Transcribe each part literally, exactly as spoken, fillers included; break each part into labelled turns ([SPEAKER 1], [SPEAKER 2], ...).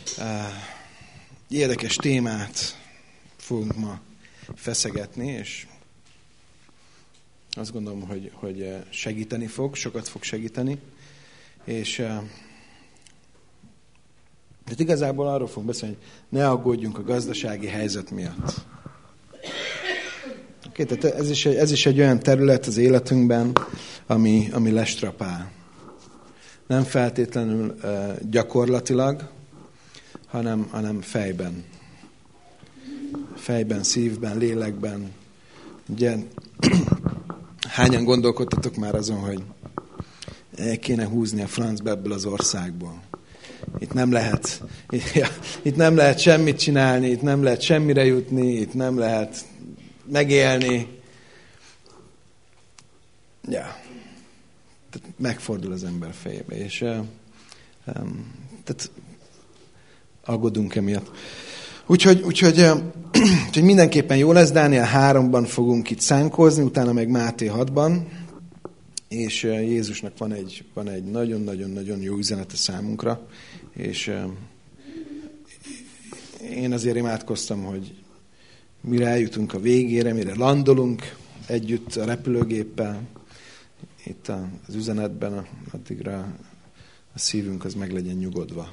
[SPEAKER 1] Érdekes témát fogunk ma feszegetni, és azt gondolom, hogy, hogy segíteni fog, sokat fog segíteni. És de igazából arról fogunk beszélni, hogy ne aggódjunk a gazdasági helyzet miatt. Okay, tehát ez is, egy, ez is egy olyan terület az életünkben, ami, ami lestrapál. Nem feltétlenül uh, gyakorlatilag, hanem, hanem fejben. Fejben, szívben, lélekben. Ugye, hányan gondolkodtatok már azon, hogy el kéne húzni a francba ebből az országból. Itt nem lehet, itt, itt nem lehet semmit csinálni, itt nem lehet semmire jutni, itt nem lehet megélni. Ja. Tehát megfordul az ember fejébe, és uh, um, tehát aggódunk emiatt. Úgyhogy, úgyhogy, uh, úgyhogy mindenképpen jó lesz, Dániel háromban fogunk itt szánkozni, utána meg Máté hatban, és uh, Jézusnak van egy, van egy nagyon-nagyon-nagyon jó üzenete számunkra, és uh, én azért imádkoztam, hogy mire eljutunk a végére, mire landolunk együtt a repülőgéppel, itt az üzenetben, addigra a szívünk az meg legyen nyugodva.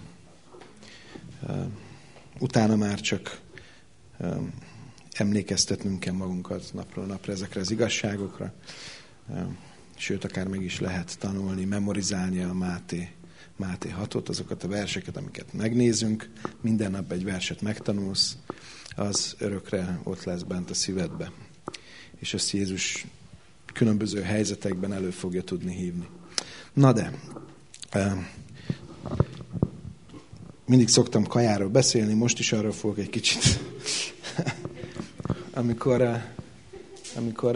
[SPEAKER 1] Utána már csak emlékeztetnünk kell magunkat napról napra ezekre az igazságokra, sőt, akár meg is lehet tanulni, memorizálni a Máté, Máté hatot, azokat a verseket, amiket megnézünk, minden nap egy verset megtanulsz, az örökre ott lesz bent a szívedbe. És ezt Jézus különböző helyzetekben elő fogja tudni hívni. Na de, mindig szoktam kajáról beszélni, most is arról fogok egy kicsit. amikor, amikor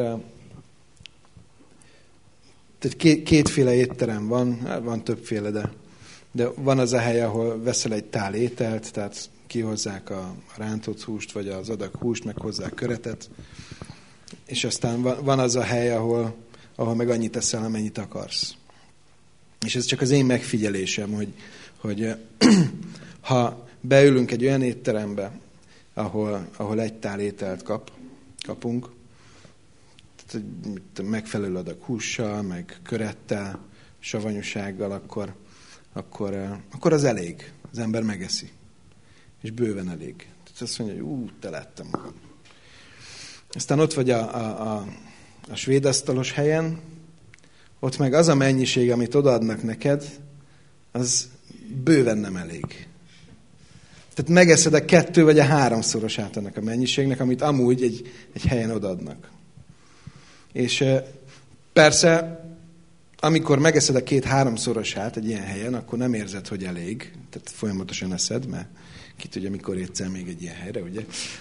[SPEAKER 1] tehát két, kétféle étterem van, van többféle, de, de van az a hely, ahol veszel egy tál ételt, tehát kihozzák a rántott húst, vagy az adag húst, meg hozzák köretet, és aztán van az a hely, ahol, ahol meg annyit teszel, amennyit akarsz. És ez csak az én megfigyelésem, hogy, hogy ha beülünk egy olyan étterembe, ahol, ahol egy tál ételt kap, kapunk, tehát megfelelő adag hússal, meg körettel, savanyúsággal, akkor, akkor, akkor az elég. Az ember megeszi. És bőven elég. Tehát azt mondja, hogy ú, te lettem magam. Aztán ott vagy a, a, a, a svéd asztalos helyen, ott meg az a mennyiség, amit odaadnak neked, az bőven nem elég. Tehát megeszed a kettő vagy a háromszorosát ennek a mennyiségnek, amit amúgy egy, egy helyen odaadnak. És persze, amikor megeszed a két-háromszorosát egy ilyen helyen, akkor nem érzed, hogy elég. Tehát folyamatosan eszed, mert ki tudja, mikor érsz el még egy ilyen helyre, ugye?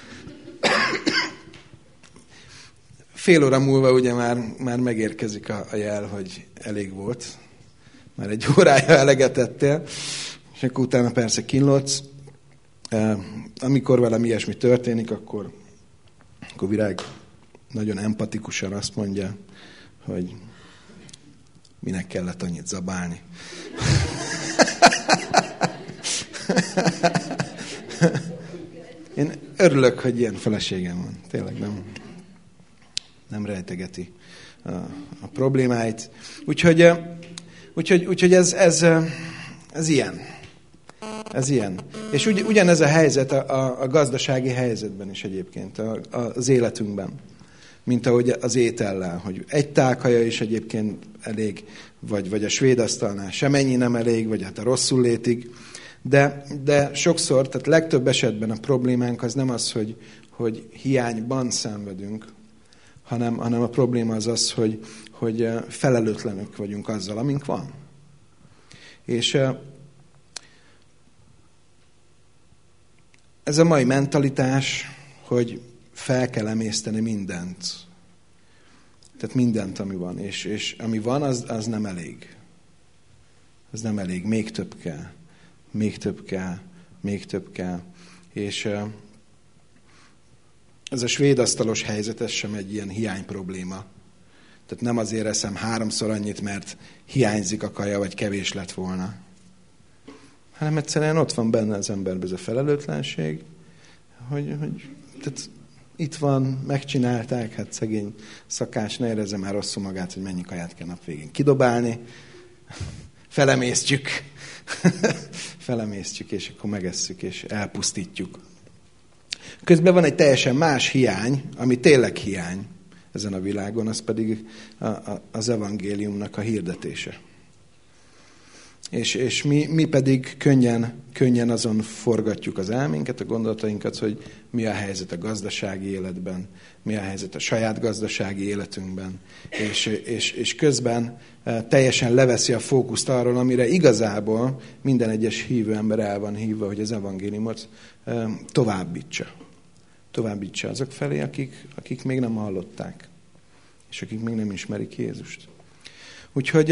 [SPEAKER 1] Fél óra múlva ugye már, már megérkezik a, a jel, hogy elég volt. Már egy órája eleget ettél, és akkor utána persze kínlódsz. Amikor velem ilyesmi történik, akkor, akkor Virág nagyon empatikusan azt mondja, hogy minek kellett annyit zabálni. Én örülök, hogy ilyen feleségem van. Tényleg nem, nem rejtegeti a, a problémáit. Úgyhogy, úgyhogy, úgyhogy ez, ez, ez ilyen. Ez ilyen. És ugy, ugyanez a helyzet a, a, a gazdasági helyzetben is egyébként, a, a, az életünkben. Mint ahogy az étellel, hogy egy tálkaja is egyébként elég, vagy, vagy a svéd asztalnál semennyi nem elég, vagy hát a rosszul létig. De, de sokszor, tehát legtöbb esetben a problémánk az nem az, hogy, hogy hiányban szenvedünk, hanem, hanem a probléma az az, hogy, hogy felelőtlenök vagyunk azzal, amink van. És ez a mai mentalitás, hogy fel kell emészteni mindent. Tehát mindent, ami van. És, és ami van, az, az nem elég. Az nem elég. Még több kell. Még több kell. Még több kell. És ez a svéd asztalos helyzet, ez sem egy ilyen hiány probléma. Tehát nem azért eszem háromszor annyit, mert hiányzik a kaja, vagy kevés lett volna. hanem egyszerűen ott van benne az emberben ez a felelőtlenség, hogy, hogy tehát itt van, megcsinálták, hát szegény szakács ne érezze már rosszul magát, hogy mennyi kaját kell nap végén kidobálni. Felemésztjük. Felemésztjük, és akkor megesszük, és elpusztítjuk. Közben van egy teljesen más hiány, ami tényleg hiány ezen a világon, az pedig a, a, az evangéliumnak a hirdetése. És, és mi, mi pedig könnyen, könnyen azon forgatjuk az elménket, a gondolatainkat, hogy mi a helyzet a gazdasági életben, mi a helyzet a saját gazdasági életünkben. És, és, és közben teljesen leveszi a fókuszt arról, amire igazából minden egyes hívő ember el van hívva, hogy az evangéliumot továbbítsa. Továbbítsa azok felé, akik, akik még nem hallották, és akik még nem ismerik Jézust. Úgyhogy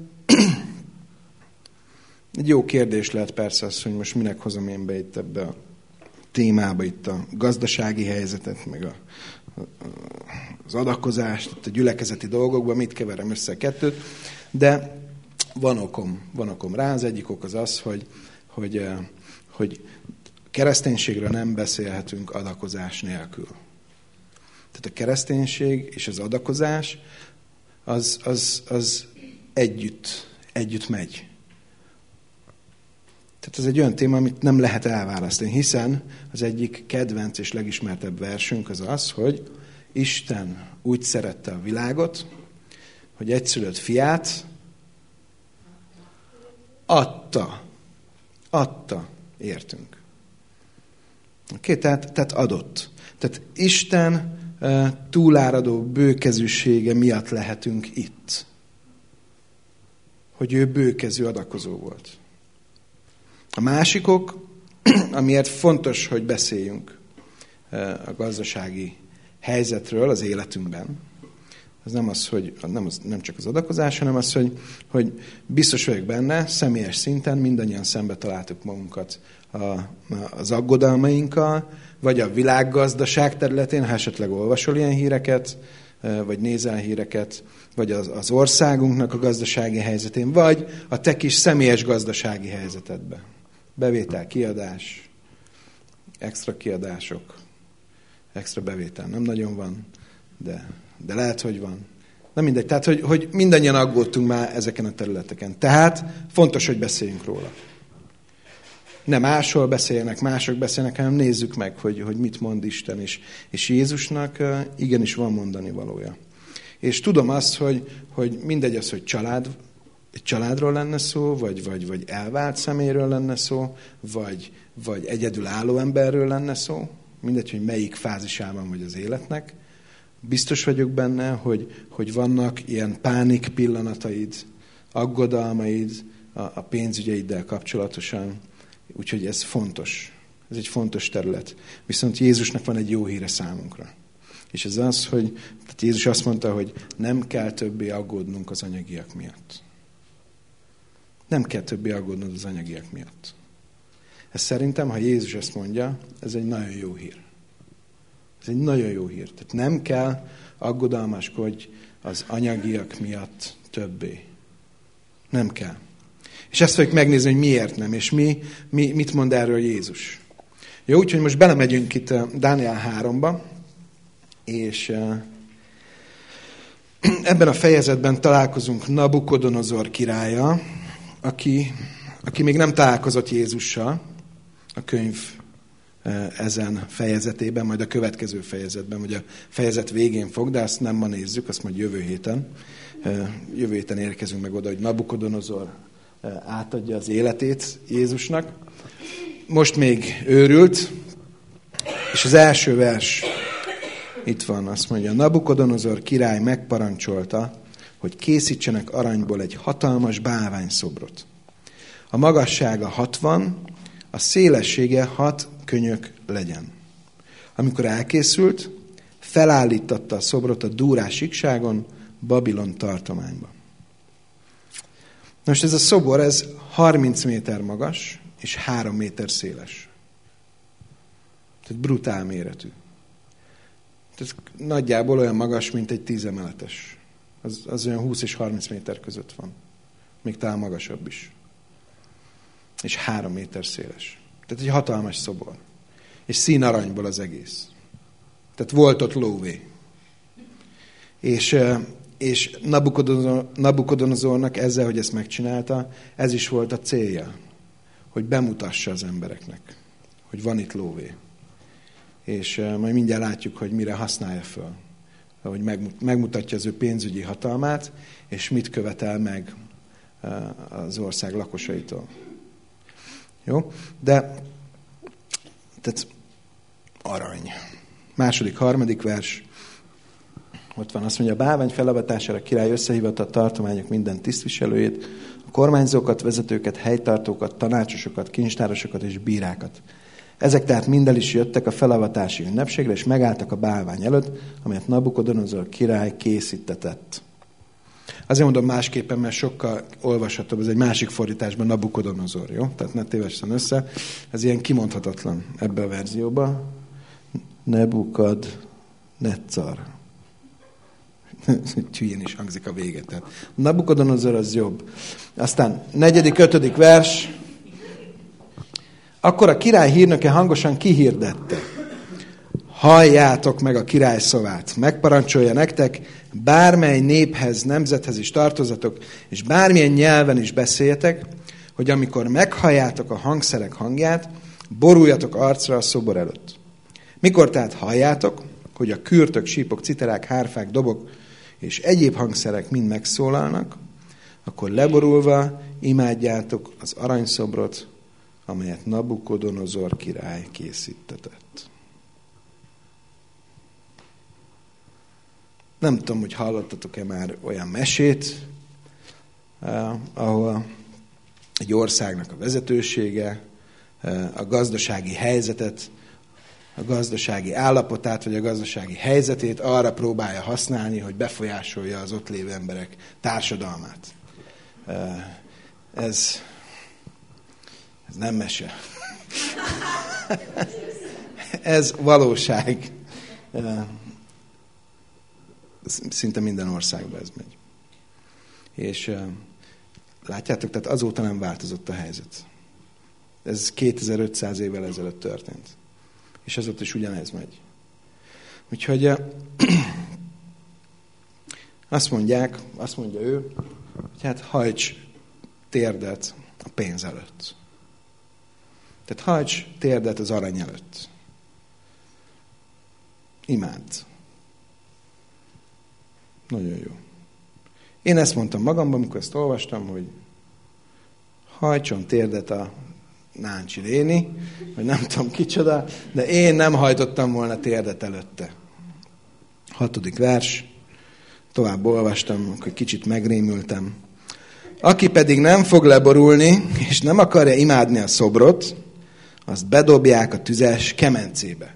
[SPEAKER 1] egy jó kérdés lehet persze az, hogy most minek hozom én be itt ebbe a témába, itt a gazdasági helyzetet, meg a, a, az adakozást, itt a gyülekezeti dolgokban, mit keverem össze a kettőt, de van okom, van okom rá. Az egyik ok az az, hogy, hogy, hogy kereszténységről nem beszélhetünk adakozás nélkül. Tehát a kereszténység és az adakozás az, az, az együtt, együtt megy. Tehát ez egy olyan téma, amit nem lehet elválasztani, hiszen az egyik kedvenc és legismertebb versünk az az, hogy Isten úgy szerette a világot, hogy egyszülött fiát adta. Adta, értünk. Oké, tehát, tehát adott. Tehát Isten uh, túláradó bőkezűsége miatt lehetünk itt. Hogy ő bőkezű adakozó volt. A másikok, amiért fontos, hogy beszéljünk a gazdasági helyzetről az életünkben, az nem az, hogy nem, az, nem csak az adakozás, hanem az, hogy, hogy biztos vagyok benne, személyes szinten mindannyian szembe találtuk magunkat a, az aggodalmainkkal, vagy a világgazdaság területén, ha esetleg olvasol ilyen híreket, vagy nézel híreket, vagy az, az országunknak a gazdasági helyzetén, vagy a te kis személyes gazdasági helyzetedben. Bevétel, kiadás, extra kiadások, extra bevétel nem nagyon van, de, de lehet, hogy van. Nem mindegy, tehát, hogy, hogy mindannyian aggódtunk már ezeken a területeken. Tehát fontos, hogy beszéljünk róla. Nem másról beszélnek, mások beszélnek, hanem nézzük meg, hogy, hogy mit mond Isten is. És Jézusnak igenis van mondani valója. És tudom azt, hogy, hogy mindegy az, hogy család, egy családról lenne szó, vagy, vagy, vagy elvált személyről lenne szó, vagy, vagy egyedülálló emberről lenne szó, mindegy, hogy melyik fázisában vagy az életnek. Biztos vagyok benne, hogy, hogy vannak ilyen pánik pillanataid, aggodalmaid a, a pénzügyeiddel kapcsolatosan, úgyhogy ez fontos. Ez egy fontos terület. Viszont Jézusnak van egy jó híre számunkra. És ez az, hogy tehát Jézus azt mondta, hogy nem kell többé aggódnunk az anyagiak miatt. Nem kell többé aggódnod az anyagiak miatt. Ez szerintem, ha Jézus ezt mondja, ez egy nagyon jó hír. Ez egy nagyon jó hír. Tehát nem kell aggodalmaskodj az anyagiak miatt többé. Nem kell. És ezt fogjuk megnézni, hogy miért nem, és mi, mi, mit mond erről Jézus. Jó, úgyhogy most belemegyünk itt Dániel háromba, és ebben a fejezetben találkozunk Nabukodonozor királlyal, aki, aki még nem találkozott Jézussal a könyv ezen fejezetében, majd a következő fejezetben, vagy a fejezet végén fog, de azt nem ma nézzük, azt majd jövő héten. Jövő héten érkezünk meg oda, hogy Nabukodonozor átadja az életét Jézusnak. Most még őrült, és az első vers itt van, azt mondja, Nabukodonozor király megparancsolta, hogy készítsenek aranyból egy hatalmas bálványszobrot. A magassága hatvan, a szélessége hat könyök legyen. Amikor elkészült, felállítatta a szobrot a Dúrás síkságon, Babilon tartományban. Most ez a szobor, ez harminc méter magas, és három méter széles. Tehát brutál méretű. Ez nagyjából olyan magas, mint egy tízemeletes. Az, az olyan húsz és harminc méter között van. Még talán magasabb is. és három méter széles. Tehát egy hatalmas szobor. És színaranyból az egész. Tehát volt ott lóvé. És, és Nabukodonozor, Nabukodonozornak ezzel, hogy ezt megcsinálta, ez is volt a célja, hogy bemutassa az embereknek, hogy van itt lóvé. És majd mindjárt látjuk, hogy mire használja föl. Hogy megmutatja az ő pénzügyi hatalmát, és mit követel meg az ország lakosaitól. Jó? De tehát arany. Második, harmadik vers. Ott van, azt mondja, a bálvány felavatására a király összehívatta a tartományok minden tisztviselőjét, a kormányzókat, vezetőket, helytartókat, tanácsosokat, kincstárosokat és bírákat. Ezek tehát mind el is jöttek a felavatási ünnepségre, és megálltak a bálvány előtt, amelyet Nabukodonozor király készítetett. Azért mondom másképpen, mert sokkal olvashatóbb, ez egy másik fordításban Nabukodonozor, jó? Tehát ne tévessen össze. Ez ilyen kimondhatatlan ebbe a verzióba. Nebukadnezzar. Csülyén is hangzik a vége. Tehát Nabukodonozor az jobb. Aztán negyedik, ötödik vers. Akkor a király hírnöke hangosan kihirdette. Halljátok meg a király szavát. Megparancsolja nektek, bármely néphez, nemzethez is tartozatok, és bármilyen nyelven is beszéljetek, hogy amikor meghalljátok a hangszerek hangját, boruljatok arcra a szobor előtt. Mikor tehát halljátok, hogy a kürtök, sípok, citerák, hárfák, dobok és egyéb hangszerek mind megszólalnak, akkor leborulva imádjátok az aranyszobrot, amelyet Nabukodonozor király készítetett. Nem tudom, hogy hallottatok-e már olyan mesét, eh, ahol egy országnak a vezetősége, eh, a gazdasági helyzetet, a gazdasági állapotát, vagy a gazdasági helyzetét arra próbálja használni, hogy befolyásolja az ott lévő emberek társadalmát. Eh, ez, ez nem mese. Ez valóság. Eh, Szinte minden országban ez megy. És uh, látjátok, tehát azóta nem változott a helyzet. Ez kétezer-ötszáz évvel ezelőtt történt. És azóta is ugyanez megy. Úgyhogy uh, azt mondják, azt mondja ő, hogy hát hajts térdet a pénz előtt. Tehát hajts térdet az arany előtt. Imádd. Nagyon jó. Én ezt mondtam magamban, amikor ezt olvastam, hogy hajtson térdet a Náncsi néni, vagy nem tudom kicsoda, de én nem hajtottam volna térdet előtte. Hatodik vers. Tovább olvastam, akkor kicsit megrémültem. Aki pedig nem fog leborulni, és nem akarja imádni a szobrot, azt bedobják a tüzes kemencébe.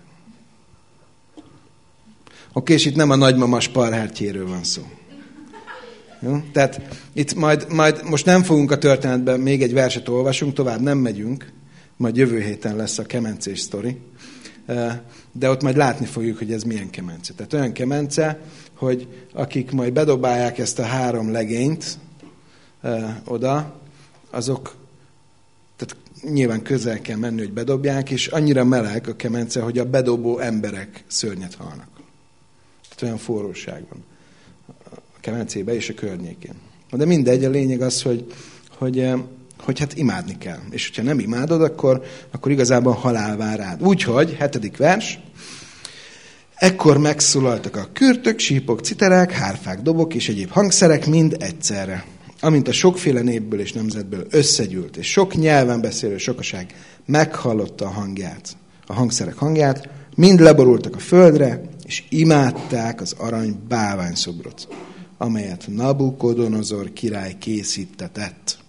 [SPEAKER 1] Oké, és itt nem a nagymama sparhártyéről van szó. Jó? Tehát itt majd, majd most nem fogunk a történetben, még egy verset olvasunk, tovább nem megyünk, majd jövő héten lesz a kemencés sztori, de ott majd látni fogjuk, hogy ez milyen kemence. Tehát olyan kemence, hogy akik majd bedobálják ezt a három legényt oda, azok, tehát nyilván közel kell menni, hogy bedobják, és annyira meleg a kemence, hogy a bedobó emberek szörnyet halnak. Tehát olyan forróság van a kemencébe és a környékén. De mindegy, a lényeg az, hogy, hogy, hogy hát imádni kell. És hogyha nem imádod, akkor, akkor igazából halál vár rád. Úgyhogy, hetedik vers, ekkor megszólaltak a kürtök, sípok, citerák, hárfák, dobok és egyéb hangszerek mind egyszerre. Amint a sokféle népből és nemzetből összegyűlt, és sok nyelven beszélő sokaság meghallotta a hangját, a hangszerek hangját, mind leborultak a földre, és imádták az arany bálványszobrot, amelyet Nabukodonozor király készítetett.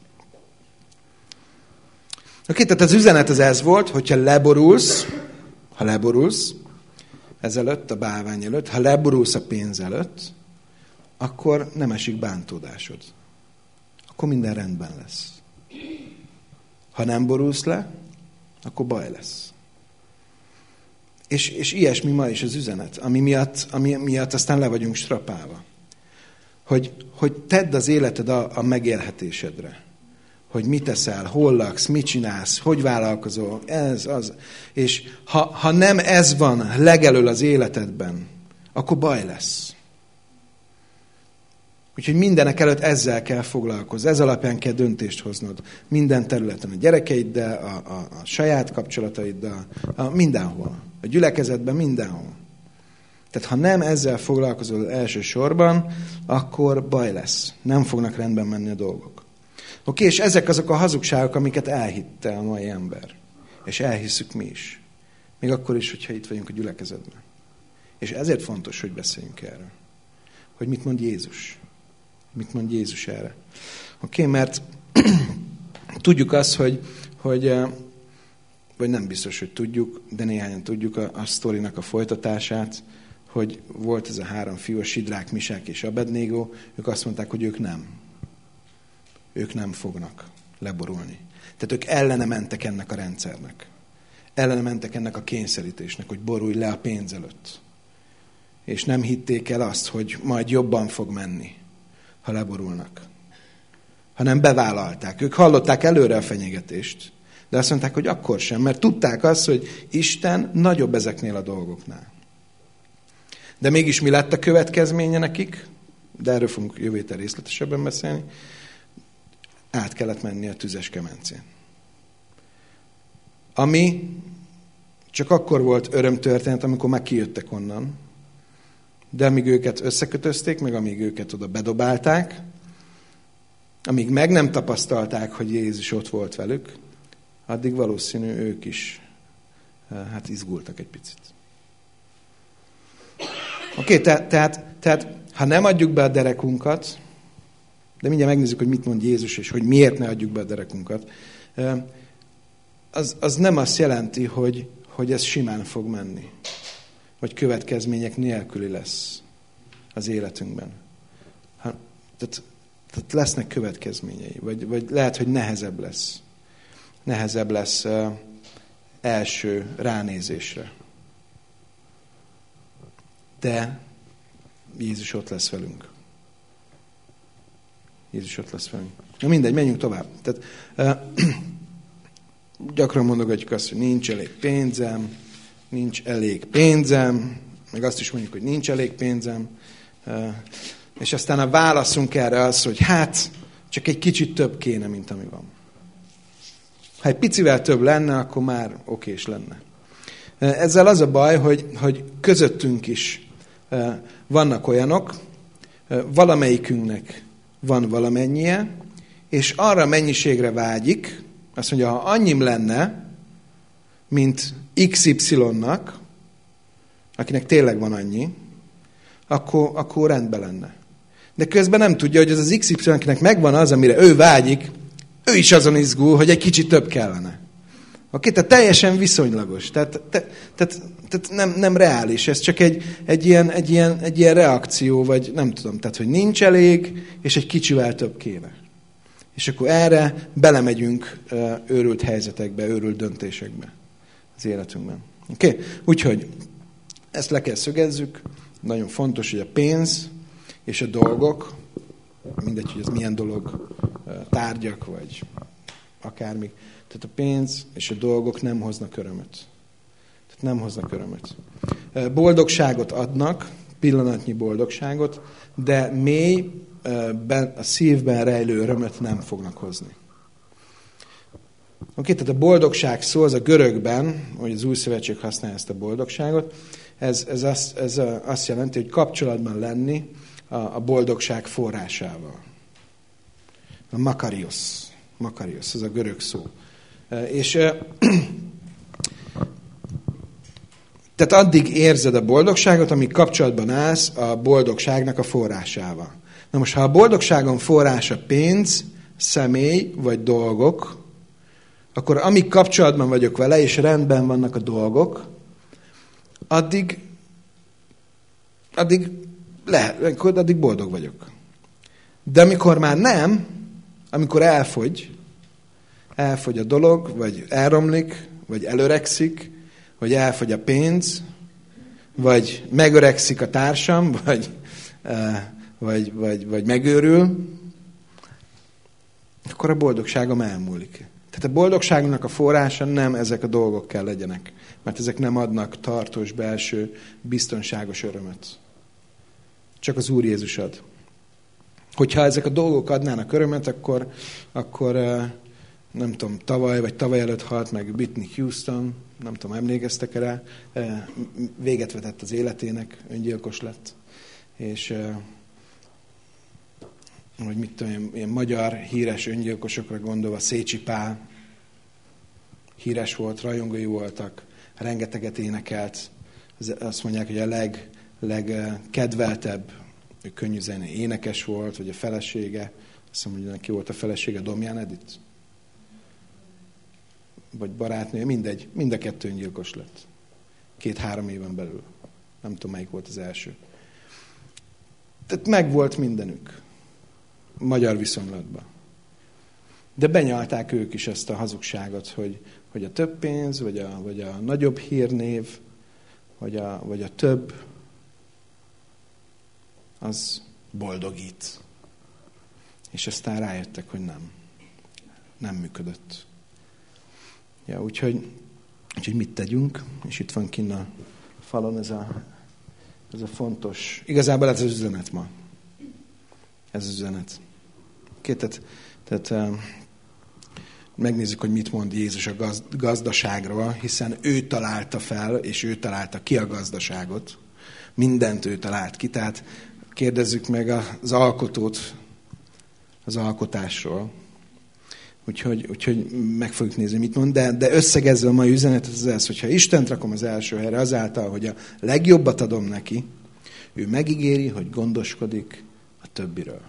[SPEAKER 1] Oké, tehát az üzenet az ez volt, hogyha leborulsz, ha leborulsz ezelőtt, a bálvány előtt, ha leborulsz a pénz előtt, akkor nem esik bántódásod. Akkor minden rendben lesz. Ha nem borulsz le, akkor baj lesz. És, és ilyesmi ma is az üzenet, ami miatt, ami miatt aztán le vagyunk strapálva. Hogy, hogy tedd az életed a, a megélhetésedre. hogy mit teszel, hol laksz, mit csinálsz, hogy vállalkozol, ez, az. És ha, ha nem ez van legelől az életedben, akkor baj lesz. Úgyhogy mindenek előtt ezzel kell foglalkozni, ez alapján kell döntést hoznod. Minden területen, a gyerekeiddel, a, a, a saját kapcsolataiddal, a, mindenhol. A gyülekezetben, mindenhol. Tehát ha nem ezzel foglalkozol elsősorban, akkor baj lesz. Nem fognak rendben menni a dolgok. Oké, és ezek azok a hazugságok, amiket elhitte a mai ember. És elhisszük mi is. Még akkor is, hogyha itt vagyunk a gyülekezetben. És ezért fontos, hogy beszéljünk erről. Hogy mit mond Jézus. Mit mond Jézus erre. Oké, mert tudjuk azt, hogy, hogy, vagy nem biztos, hogy tudjuk, de néhányan tudjuk a, a sztorinak a folytatását, hogy volt ez a három fiú, a Sidrák, Misák és Abednego, ők azt mondták, hogy ők nem. Ők nem fognak leborulni. Tehát ők ellene mentek ennek a rendszernek. Ellene mentek ennek a kényszerítésnek, hogy borulj le a pénz előtt. És nem hitték el azt, hogy majd jobban fog menni, ha leborulnak. Hanem bevállalták. Ők hallották előre a fenyegetést, de azt mondták, hogy akkor sem, mert tudták azt, hogy Isten nagyobb ezeknél a dolgoknál. De mégis mi lett a következménye nekik? De erről fogunk jövő héten részletesebben beszélni. Át kellett menni a tüzes kemencén. Ami csak akkor volt örömtörténet, amikor már kijöttek onnan. De amíg őket összekötözték, meg amíg őket oda bedobálták, amíg meg nem tapasztalták, hogy Jézus ott volt velük, addig valószínű ők is hát izgultak egy picit. Oké, okay, te, tehát, tehát ha nem adjuk be a derekunkat, de mindjárt megnézzük, hogy mit mond Jézus, és hogy miért ne adjuk be a derekunkat, az, az nem azt jelenti, hogy, hogy ez simán fog menni, vagy következmények nélküli lesz az életünkben. Ha, tehát, tehát lesznek következményei, vagy, vagy lehet, hogy nehezebb lesz. Nehezebb lesz uh, első ránézésre. De Jézus ott lesz velünk. Jézus ott lesz velünk. Na mindegy, menjünk tovább. Tehát, uh, gyakran mondogatjuk azt, hogy nincs elég pénzem, nincs elég pénzem, meg azt is mondjuk, hogy nincs elég pénzem, uh, és aztán a válaszunk erre az, hogy hát, csak egy kicsit több kéne, mint ami van. Ha egy picivel több lenne, akkor már okés lenne. Ezzel az a baj, hogy, hogy közöttünk is vannak olyanok, valamelyikünknek van valamennyie, és arra mennyiségre vágyik, azt mondja, ha annyim lenne, mint iksz ipszilonnak, akinek tényleg van annyi, akkor, akkor rendben lenne. De közben nem tudja, hogy az az iksz ipszilon, akinek megvan az, amire ő vágyik, ő is azon izgul, hogy egy kicsit több kellene. Oké, tehát teljesen viszonylagos. Tehát, te, tehát, tehát nem, nem reális. Ez csak egy, egy, ilyen, egy, ilyen, egy ilyen reakció, vagy nem tudom, tehát, hogy nincs elég, és egy kicsivel több kéne. És akkor erre belemegyünk őrült helyzetekbe, őrült döntésekbe az életünkben. Oké? Úgyhogy ezt le kell szögezzük. Nagyon fontos, hogy a pénz és a dolgok, mindegy, hogy ez milyen dolog, tárgyak, vagy akármi. Tehát a pénz és a dolgok nem hoznak örömöt. Tehát nem hoznak örömöt. Boldogságot adnak, pillanatnyi boldogságot, de mély, a szívben rejlő örömöt nem fognak hozni. Oké, tehát a boldogság szó, az a görögben, hogy az Új Szövetség használja ezt a boldogságot, ez, ez, azt, ez azt jelenti, hogy kapcsolatban lenni a, a boldogság forrásával. A makarios. Makarios, ez a görög szó. És tehát addig érzed a boldogságot, amíg kapcsolatban állsz a boldogságnak a forrásával. Na most, ha a boldogságon forrása pénz, személy vagy dolgok, akkor amíg kapcsolatban vagyok vele, és rendben vannak a dolgok, addig, addig, lehet, addig boldog vagyok. De amikor már nem, amikor elfogy, elfogy a dolog, vagy elromlik, vagy előregszik, vagy elfogy a pénz, vagy megöregszik a társam, vagy, vagy, vagy, vagy megőrül, akkor a boldogságom elmúlik. Tehát a boldogságnak a forrása nem ezek a dolgok kell legyenek, mert ezek nem adnak tartós, belső, biztonságos örömöt. Csak az Úr Jézus ad. Hogyha ezek a dolgok adnának örömet, akkor, akkor nem tudom, tavaly vagy tavaly előtt halt meg Whitney Houston, nem tudom, emlékeztek rá, véget vetett az életének, öngyilkos lett. És hogy mit tudom, ilyen magyar híres öngyilkosokra gondolva, Szécsi Pál híres volt, rajongói voltak, rengeteget énekelt. Azt mondják, hogy a leg, legkedveltebb könnyűzenei énekes volt, vagy a felesége. Azt mondom, hogy neki volt a felesége, Domján Edith? Vagy barátnője, mindegy. Mind a kettő öngyilkos lett. Két-három éven belül. Nem tudom, melyik volt az első. Tehát megvolt mindenük. Magyar viszonylatban. De benyalták ők is ezt a hazugságot, hogy, hogy a több pénz, vagy a, vagy a nagyobb hírnév, vagy a, vagy a több, az boldogít. És aztán rájöttek, hogy nem. Nem működött. Ja, úgyhogy, úgyhogy mit tegyünk? És itt van kinn a falon ez a, ez a fontos... Igazából ez az üzenet ma. Ez az üzenet. Oké, tehát, tehát megnézzük, hogy mit mond Jézus a gazdaságról, hiszen ő találta fel, és ő találta ki a gazdaságot. Mindent ő talált ki, tehát kérdezzük meg az alkotót az alkotásról. Úgyhogy, úgyhogy meg fogjuk nézni, mit mond, de, de összegezve a mai üzenetet az ez, hogyha Istent rakom az első helyre azáltal, hogy a legjobbat adom neki, ő megígéri, hogy gondoskodik a többiről.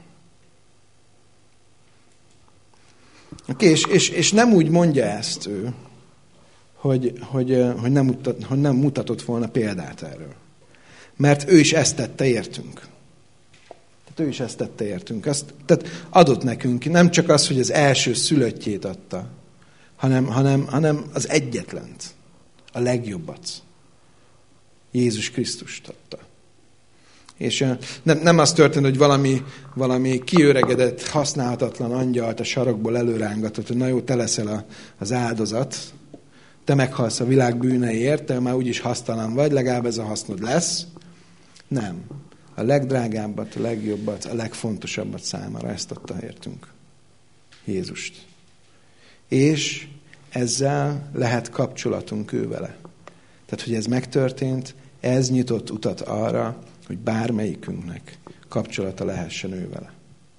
[SPEAKER 1] Oké, és, és, és nem úgy mondja ezt ő, hogy, hogy, hogy, nem mutat, hogy nem mutatott volna példát erről. Mert ő is ezt tette értünk. Tehát ő is ezt tette értünk. Azt, tehát adott nekünk nem csak az, hogy az első szülöttjét adta, hanem, hanem, hanem az egyetlent, a legjobbat. Jézus Krisztust adta. És nem, nem az történt, hogy valami, valami kiöregedett, használhatatlan angyalt a sarokból előrángatott, hogy na jó, te leszel a, az áldozat, te meghalsz a világ bűneiért, te már úgyis hasztalan vagy, legalább ez a hasznod lesz. Nem. A legdrágábbat, a legjobbat, a legfontosabbat számára ezt adta értünk. Jézust. És ezzel lehet kapcsolatunk ő vele. Tehát, hogy ez megtörtént, ez nyitott utat arra, hogy bármelyikünknek kapcsolata lehessen ő vele.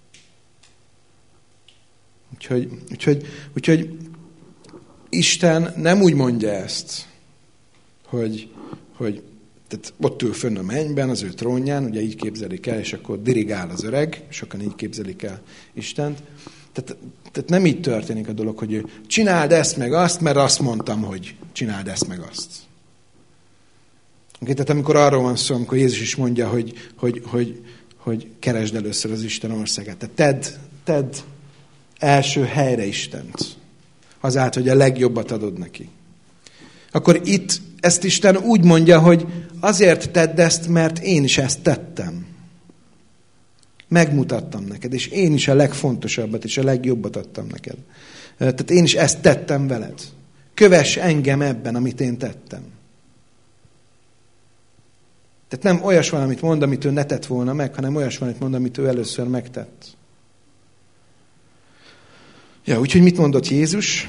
[SPEAKER 1] Úgyhogy, úgyhogy, úgyhogy Isten nem úgy mondja ezt, hogy, hogy tehát ott ül fönn a mennyben, az ő trónján, ugye így képzelik el, és akkor dirigál az öreg, sokan így képzelik el Istent. Tehát, tehát nem így történik a dolog, hogy ő csináld ezt meg azt, mert azt mondtam, hogy csináld ezt meg azt. Okay, tehát amikor arról van szó, amikor Jézus is mondja, hogy, hogy, hogy, hogy keresd először az Isten országát. Tehát tedd, tedd első helyre Istent. Azáltal, hogy a legjobbat adod neki. Akkor itt ezt Isten úgy mondja, hogy azért tedd ezt, mert én is ezt tettem. Megmutattam neked, és én is a legfontosabbat és a legjobbat adtam neked. Tehát én is ezt tettem veled. Kövess engem ebben, amit én tettem. Tehát nem olyas valamit mond, amit ő ne tett volna meg, hanem olyas valamit mond, amit ő először megtett. Ja, úgyhogy mit mondott Jézus?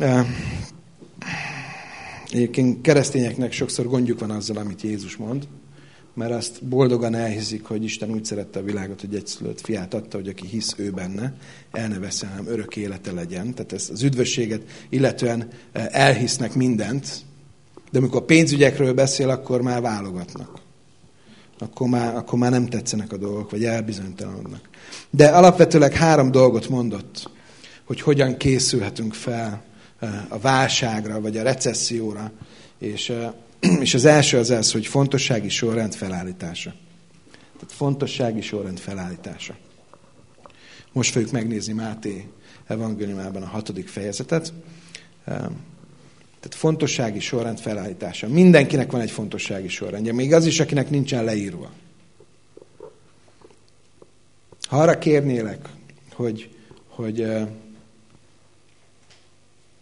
[SPEAKER 1] Egyébként keresztényeknek sokszor gondjuk van azzal, amit Jézus mond, mert azt boldogan elhiszik, hogy Isten úgy szerette a világot, hogy egyszülött fiát adta, hogy aki hisz ő benne, el ne veszel, hanem örök élete legyen. Tehát ezt az üdvösséget illetően elhisznek mindent, de amikor a pénzügyekről beszél, akkor már válogatnak. Akkor már, akkor már nem tetszenek a dolgok, vagy elbizonytalanodnak. De alapvetőleg három dolgot mondott, hogy hogyan készülhetünk fel a válságra, vagy a recesszióra. És, és az első az ez, hogy fontossági sorrend felállítása. Tehát fontossági sorrend felállítása. Most fogjuk megnézni Máté evangéliumában a hatodik fejezetet. Tehát fontossági sorrend felállítása. Mindenkinek van egy fontossági sorrendje, még az is, akinek nincsen leírva. Ha arra kérnélek, hogy, hogy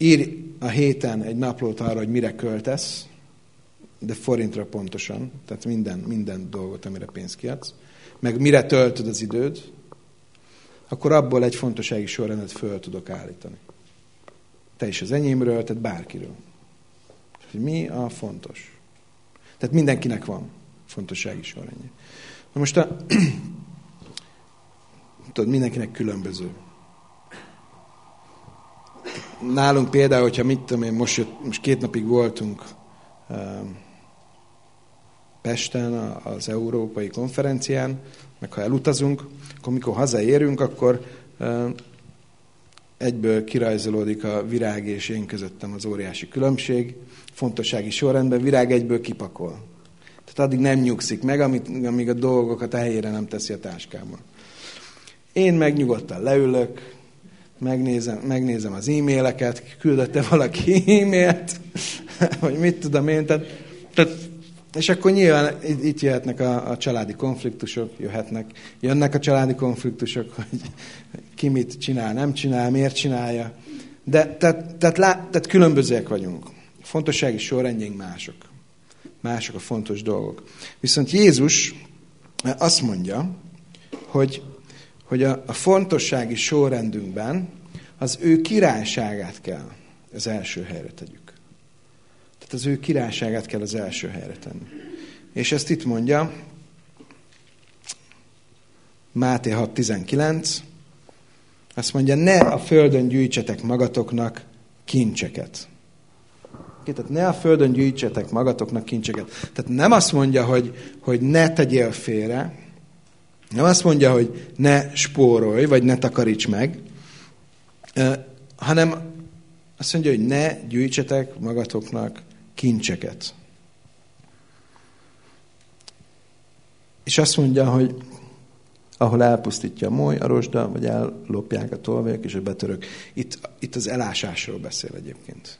[SPEAKER 1] írj a héten egy naplót arra, hogy mire költesz, de forintra pontosan, tehát minden, minden dolgot, amire pénzt kiadsz, meg mire töltöd az időd, akkor abból egy fontossági sorrendet föl tudok állítani. Te is az enyémről, tehát bárkiről. Mi a fontos? Tehát mindenkinek van fontossági sorrendje. Na most a, tudod, mindenkinek különböző. Nálunk például, hogyha mit tudom én, most, jött, most két napig voltunk um, Pesten az európai konferencián, meg ha elutazunk, akkor mikor hazaérünk, akkor um, egyből kirajzolódik a Virág és én közöttem az óriási különbség. Fontossági sorrendben Virág egyből kipakol. Tehát addig nem nyugszik meg, amíg, amíg a dolgokat a helyére nem teszi a táskában. Én meg nyugodtan leülök, megnézem, megnézem az e-maileket, küldette valaki e-mailt, vagy mit tudom én. Tehát, tehát, és akkor nyilván itt jöhetnek a, a családi konfliktusok, jöhetnek, jönnek a családi konfliktusok, hogy ki mit csinál, nem csinál, miért csinálja. De tehát, tehát, tehát különbözőek vagyunk. A fontossági sorrendjeink mások. Mások a fontos dolgok. Viszont Jézus azt mondja, hogy, hogy a, a fontossági sorrendünkben az ő királyságát kell az első helyre tegyük. Tehát az ő királyságát kell az első helyre tenni. És ezt itt mondja Máté hat tizenkilenc, azt mondja, ne a földön gyűjtsetek magatoknak kincseket. Tehát ne a földön gyűjtsetek magatoknak kincseket. Tehát nem azt mondja, hogy, hogy ne tegyél félre, nem azt mondja, hogy ne spórolj, vagy ne takaríts meg, hanem azt mondja, hogy ne gyűjtsetek magatoknak kincseket. És azt mondja, hogy ahol elpusztítja a moly, a rozsda, vagy ellopják a tolvajok és a betörők. Itt, itt az elásásról beszél egyébként.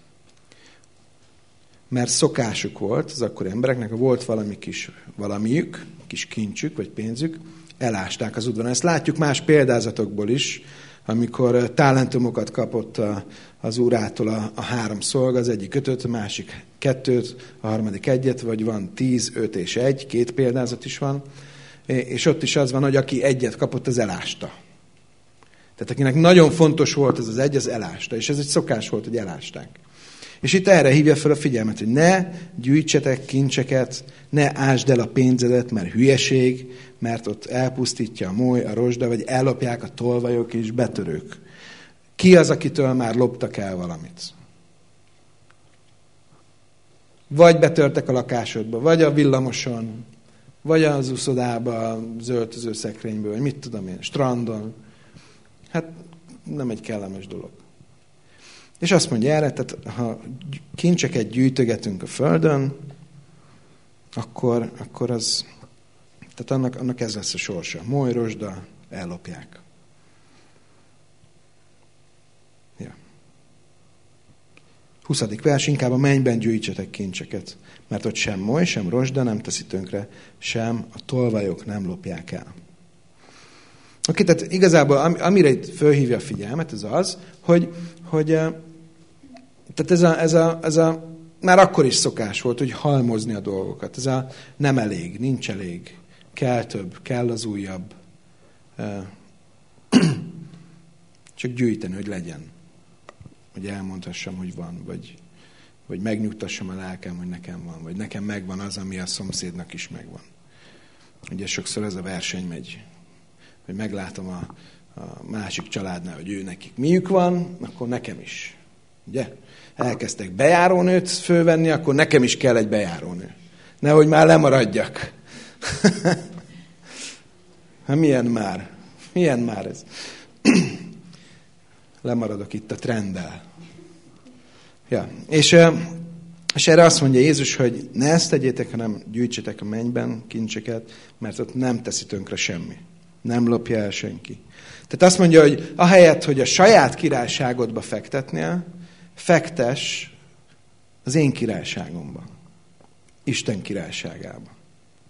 [SPEAKER 1] Mert szokásuk volt az akkori embereknek, ha volt valami kis valamiük, kis kincsük, vagy pénzük, elásták az udvaron. Ezt látjuk más példázatokból is, amikor talentumokat kapott a, az úrától a, a három szolga, az egyik ötöt, a másik kettőt, a harmadik egyet, vagy van tíz, öt és egy, két példázat is van, és ott is az van, hogy aki egyet kapott, az elásta. Tehát akinek nagyon fontos volt ez az egy, az elásta, és ez egy szokás volt, hogy elásták. És itt erre hívja fel a figyelmet, hogy ne gyűjtsetek kincseket, ne ásd el a pénzedet, mert hülyeség, mert ott elpusztítja a moly, a rozsda, vagy ellopják a tolvajok és betörők. Ki az, akitől már loptak el valamit? Vagy betörtek a lakásodba, vagy a villamoson, vagy az uszodába, az öltöző szekrényből, vagy mit tudom én, strandon. Hát nem egy kellemes dolog. És azt mondja erre, tehát ha kincseket gyűjtögetünk a földön, akkor, akkor az, tehát annak, annak ez lesz a sorsa. Moly, rozsda, ellopják. Ja. huszadik vers, inkább a mennyben gyűjtsetek kincseket, mert ott sem moly, sem rozsda nem teszi tönkre, sem a tolvajok nem lopják el. Oké, tehát igazából amire itt fölhívja a figyelmet, ez az, hogy, hogy tehát ez a, ez, a, ez a, már akkor is szokás volt, hogy halmozni a dolgokat. Ez a nem elég, nincs elég, kell több, kell az újabb. Csak gyűjteni, hogy legyen. Hogy elmondhassam, hogy van, vagy, vagy megnyugtassam a lelkem, hogy nekem van, vagy nekem megvan az, ami a szomszédnak is megvan. Ugye sokszor ez a verseny megy, hogy meglátom a, a másik családnál, hogy ő nekik miük van, akkor nekem is. Ugye? Elkezdtek bejárónőt fölvenni, akkor nekem is kell egy bejárónő. Nehogy már lemaradjak. Hát milyen már? Milyen már ez? Lemaradok itt a trenddel. Ja. És, és erre azt mondja Jézus, hogy ne ezt tegyétek, hanem gyűjtsetek a mennyben kincseket, mert ott nem teszi tönkre semmi. Nem lopja el senki. Tehát azt mondja, hogy ahelyett, hogy a saját királyságodba fektetnél, fektess az én királyságomba. Isten királyságába.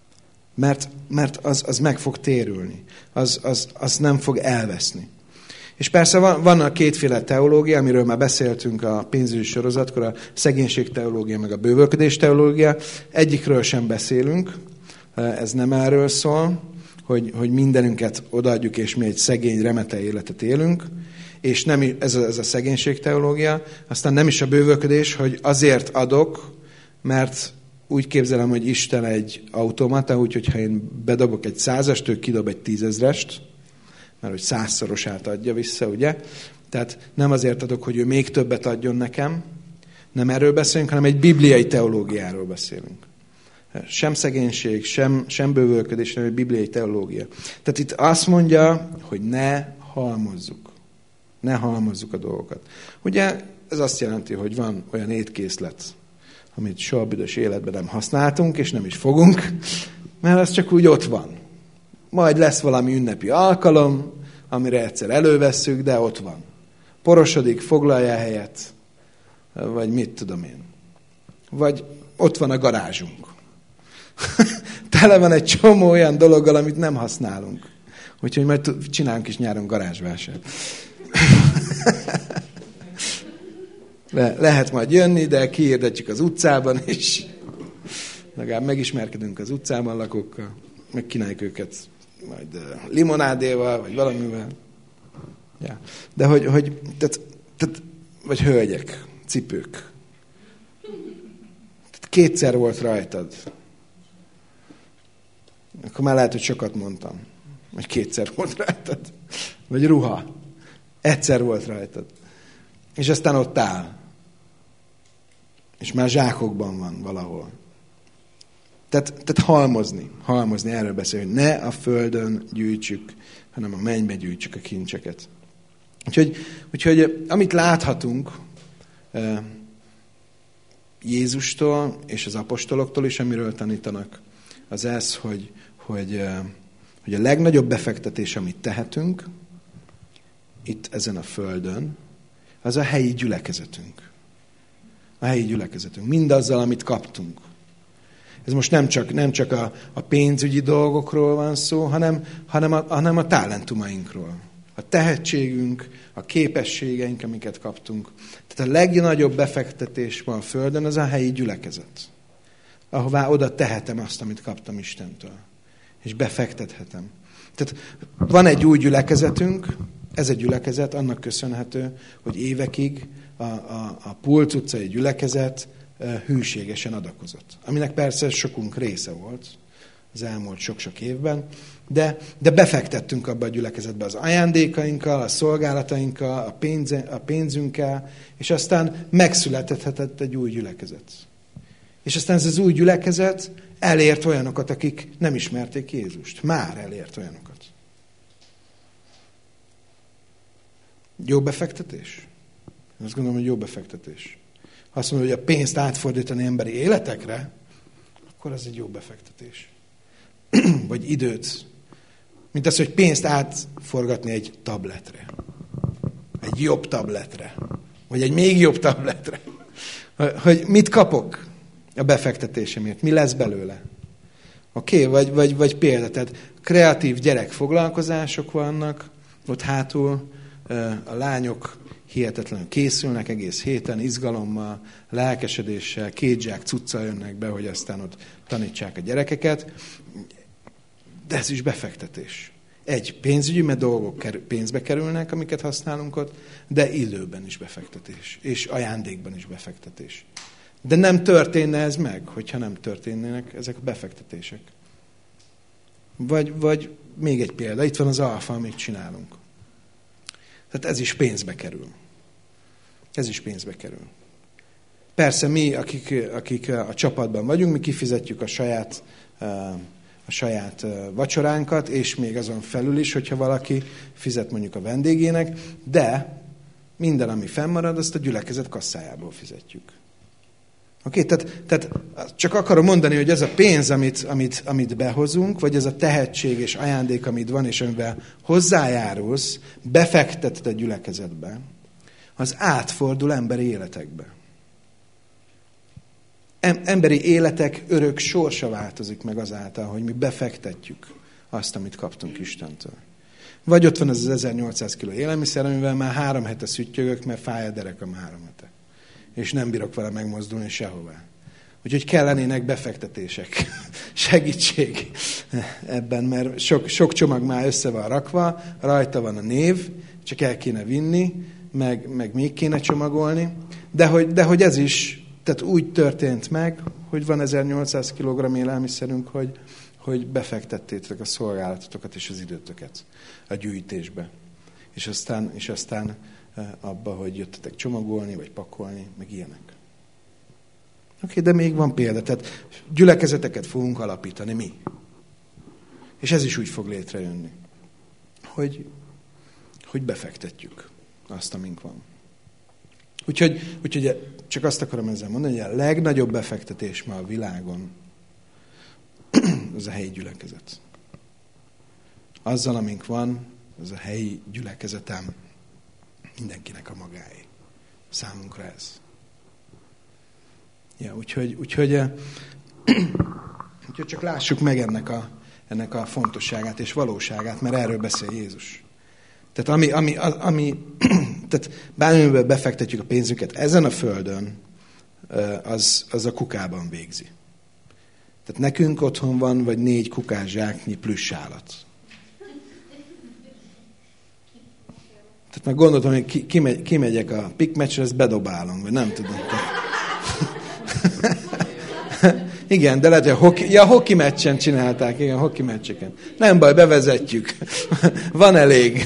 [SPEAKER 1] Mert, mert az, az meg fog térülni. Az, az, az nem fog elveszni. És persze van, van a kétféle teológia, amiről már beszéltünk a pénzügyi sorozatkor, a szegénység teológia, meg a bővölködés teológia. Egyikről sem beszélünk, ez nem erről szól, hogy, hogy mindenünket odaadjuk, és mi egy szegény, remete életet élünk, és nem, ez, a, ez a szegénység teológia, aztán nem is a bővölködés, hogy azért adok, mert úgy képzelem, hogy Isten egy automata, úgyhogy ha én bedobok egy százast, ő kidob egy tízezrest, mert hogy százszorosát adja vissza, ugye? Tehát nem azért adok, hogy ő még többet adjon nekem, nem erről beszélünk, hanem egy bibliai teológiáról beszélünk. Sem szegénység, sem, sem bővölködés, hanem egy bibliai teológia. Tehát itt azt mondja, hogy ne halmozzuk. Ne halmozzuk a dolgokat. Ugye ez azt jelenti, hogy van olyan étkészlet, amit soha büdös életben nem használtunk, és nem is fogunk, mert az csak úgy ott van. Majd lesz valami ünnepi alkalom, amire egyszer elővesszük, de ott van. Porosodik, foglalja helyet, vagy mit tudom én. Vagy ott van a garázsunk. Tele van egy csomó olyan dologgal, amit nem használunk. Úgyhogy majd csinálunk is nyáron garázsvásárt. Le, lehet majd jönni, de kihirdetjük az utcában, és legalább megismerkedünk az utcában lakókkal, meg kínáljuk őket majd limonádéval, vagy valamivel. Ja. De hogy, hogy tehát, tehát, vagy hölgyek, cipők. Tehát kétszer volt rajtad. Akkor már lehet, hogy sokat mondtam. Vagy kétszer volt rajtad. Vagy ruha. Egyszer volt rajtad. És aztán ott áll. És már zsákokban van valahol. Tehát, tehát halmozni. Halmozni, erről beszél, hogy ne a földön gyűjtsük, hanem a mennybe gyűjtsük a kincseket. Úgyhogy, úgyhogy amit láthatunk Jézustól és az apostoloktól is, amiről tanítanak, az ez, hogy, hogy, hogy a legnagyobb befektetés, amit tehetünk itt ezen a földön, az a helyi gyülekezetünk. A helyi gyülekezetünk. Mindazzal, amit kaptunk. Ez most nem csak, nem csak a, a pénzügyi dolgokról van szó, hanem, hanem, a, hanem a talentumainkról. A tehetségünk, a képességeink, amiket kaptunk. Tehát a legnagyobb befektetés van a földön, az a helyi gyülekezet. Ahová oda tehetem azt, amit kaptam Istentől. És befektethetem. Tehát van egy új gyülekezetünk, ez a gyülekezet annak köszönhető, hogy évekig a, a, a Pulc utcai gyülekezet hűségesen adakozott. Aminek persze sokunk része volt az elmúlt sok-sok évben, de, de befektettünk abba a gyülekezetbe az ajándékainkkal, a szolgálatainkkal, a, pénze, a pénzünkkel, és aztán megszülethetett egy új gyülekezet. És aztán ez az új gyülekezet elért olyanokat, akik nem ismerték Jézust. Már elért olyanokat. Jó befektetés? Azt gondolom, hogy jó befektetés. Ha azt mondom, hogy a pénzt átfordítani emberi életekre, akkor az egy jó befektetés. Vagy időt. Mint az, hogy pénzt átforgatni egy tabletre. Egy jobb tabletre. Vagy egy még jobb tabletre. Hogy mit kapok a befektetésemért? Mi lesz belőle? Oké, okay, vagy, vagy, vagy példa. Tehát kreatív gyerekfoglalkozások vannak ott hátul. A lányok hihetetlenül készülnek egész héten, izgalommal, lelkesedéssel, két zsák cuccal jönnek be, hogy aztán ott tanítsák a gyerekeket. De ez is befektetés. Egy pénzügyi, mert dolgok pénzbe kerülnek, amiket használunk ott, de időben is befektetés, és ajándékban is befektetés. De nem történne ez meg, hogyha nem történnének ezek a befektetések. Vagy, vagy még egy példa, itt van az alfa, amit csinálunk. Tehát ez is pénzbe kerül. Ez is pénzbe kerül. Persze mi, akik, akik a csapatban vagyunk, mi kifizetjük a saját, a saját vacsoránkat, és még azon felül is, hogyha valaki fizet mondjuk a vendégének, de minden, ami fennmarad, azt a gyülekezet kasszájából fizetjük. Oké, okay? tehát, tehát csak akarom mondani, hogy ez a pénz, amit, amit, amit behozunk, vagy ez a tehetség és ajándék, amit van, és amivel hozzájárulsz, befekteted a gyülekezetbe, az átfordul emberi életekbe. Emberi életek örök sorsa változik meg azáltal, hogy mi befektetjük azt, amit kaptunk Istentől. Vagy ott van az az ezernyolcszáz kiló élelmiszer, amivel már három hete szüttyögök, mert fáj a derekam három hete. És nem bírok vele megmozdulni sehová. Úgyhogy kellenének befektetések, segítség ebben, mert sok, sok csomag már össze van rakva, rajta van a név, csak el kéne vinni, meg, meg még kéne csomagolni. De hogy, de hogy ez is, tehát úgy történt meg, hogy van ezernyolcszáz kilogramm élelmiszerünk, hogy, hogy befektettétek a szolgálatotokat és az időtöket a gyűjtésbe. És aztán, és aztán abba, hogy jöttetek csomagolni, vagy pakolni, meg ilyenek. Oké, okay, de még van példa. Tehát gyülekezeteket fogunk alapítani mi. És ez is úgy fog létrejönni, hogy, hogy befektetjük azt, amink van. Úgyhogy, úgyhogy csak azt akarom ezzel mondani, hogy a legnagyobb befektetés ma a világon az a helyi gyülekezet. Azzal, amink van, az a helyi gyülekezetem mindenkinek a magáé. Számunkra ez. Ja, úgyhogy, úgyhogy, úgyhogy csak lássuk meg ennek a, ennek a fontosságát és valóságát, mert erről beszél Jézus. Tehát ami, ami, ami tehát bármilyenben befektetjük a pénzünket ezen a földön, az, az a kukában végzi. Tehát nekünk otthon van vagy négy kukás zsáknyi plüss állat. Tehát már gondoltam, hogy ki, kimegy, kimegyek a pikmeccsre, ezt bedobálom, vagy nem tudom. Igen, de lehet, hogy a hoki, ja, hoki meccsen csinálták, igen, hoki meccseken. Nem baj, bevezetjük. Van elég.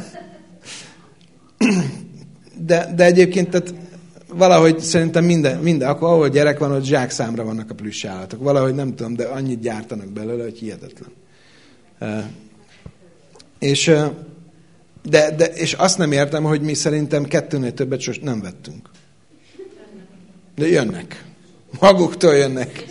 [SPEAKER 1] De, de egyébként tehát valahogy szerintem minden, minden, akkor ahol gyerek van, ott zsákszámra vannak a plüss állatok. Valahogy nem tudom, de annyit gyártanak belőle, hogy hihetetlen. És, de, de, és azt nem értem, hogy mi szerintem kettőnél többet sos nem vettünk. De jönnek. Maguktól jönnek.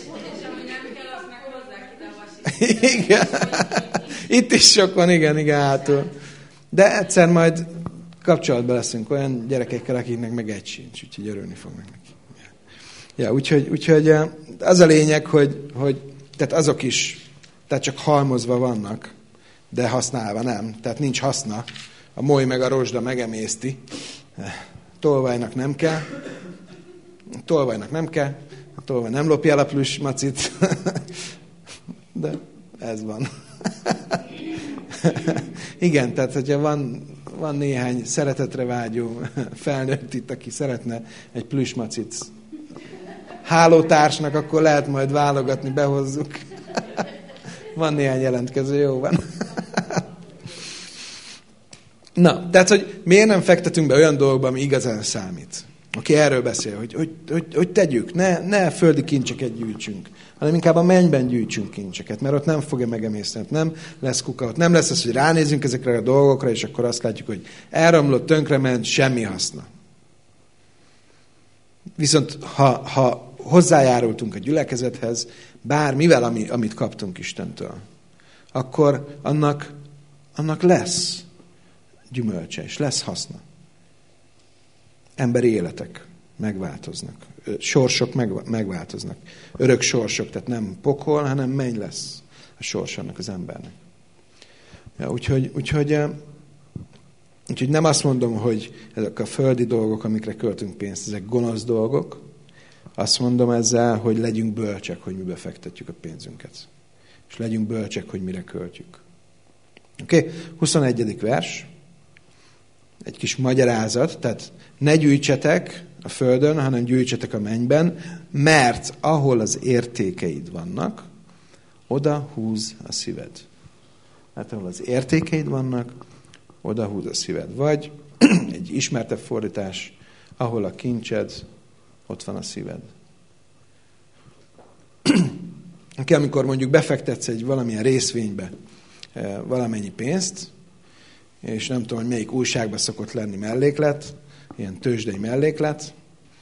[SPEAKER 1] Igen. Itt is sok van, igen, igen, hátul. De egyszer majd kapcsolatban leszünk olyan gyerekekkel, akiknek meg egy sincs, úgyhogy örülni fognak neki. Ja, úgyhogy, úgyhogy az a lényeg, hogy, hogy tehát azok is, tehát csak halmozva vannak, de használva nem. Tehát nincs haszna. A moly meg a rozsda megemészti. Tolvajnak nem kell. Tolvajnak nem kell. A tolvaj nem lopja el a plüss macit. De ez van. Igen, tehát hogyha van, van néhány szeretetre vágyó felnőtt itt, aki szeretne egy plüss macit hálótársnak, akkor lehet majd válogatni, behozzuk. Van néhány jelentkező, jó van. Na, tehát, hogy miért nem fektetünk be olyan dolgokba, ami igazán számít? Aki erről beszél, hogy, hogy, hogy, hogy tegyük, ne, ne földi kincseket gyűjtsünk, hanem inkább a mennyben gyűjtsünk kincseket, mert ott nem fogja megemészteni, nem lesz kuka, ott nem lesz az, hogy ránézünk ezekre a dolgokra, és akkor azt látjuk, hogy elromlott, tönkrement, semmi haszna. Viszont ha, ha hozzájárultunk a gyülekezethez, bármivel, ami, amit kaptunk Istentől, akkor annak, annak lesz gyümölcse, és lesz haszna. Emberi életek megváltoznak. Sorsok megváltoznak. Örök sorsok, tehát nem pokol, hanem menny lesz a sors annak az embernek. Ja, úgyhogy, úgyhogy, úgyhogy nem azt mondom, hogy ezek a földi dolgok, amikre költünk pénzt, ezek gonosz dolgok. Azt mondom ezzel, hogy legyünk bölcsek, hogy mi befektetjük a pénzünket. És legyünk bölcsek, hogy mire költjük. Oké? Okay? huszonegyedik vers. Egy kis magyarázat, tehát ne gyűjtsetek a földön, hanem gyűjtsetek a mennyben, mert ahol az értékeid vannak, oda húz a szíved. Hát ahol az értékeid vannak, oda húz a szíved. Vagy egy ismertebb fordítás, ahol a kincsed, ott van a szíved. Amikor mondjuk befektetsz egy valamilyen részvénybe valamennyi pénzt, és nem tudom, hogy melyik újságban szokott lenni melléklet, ilyen tőzsdei melléklet.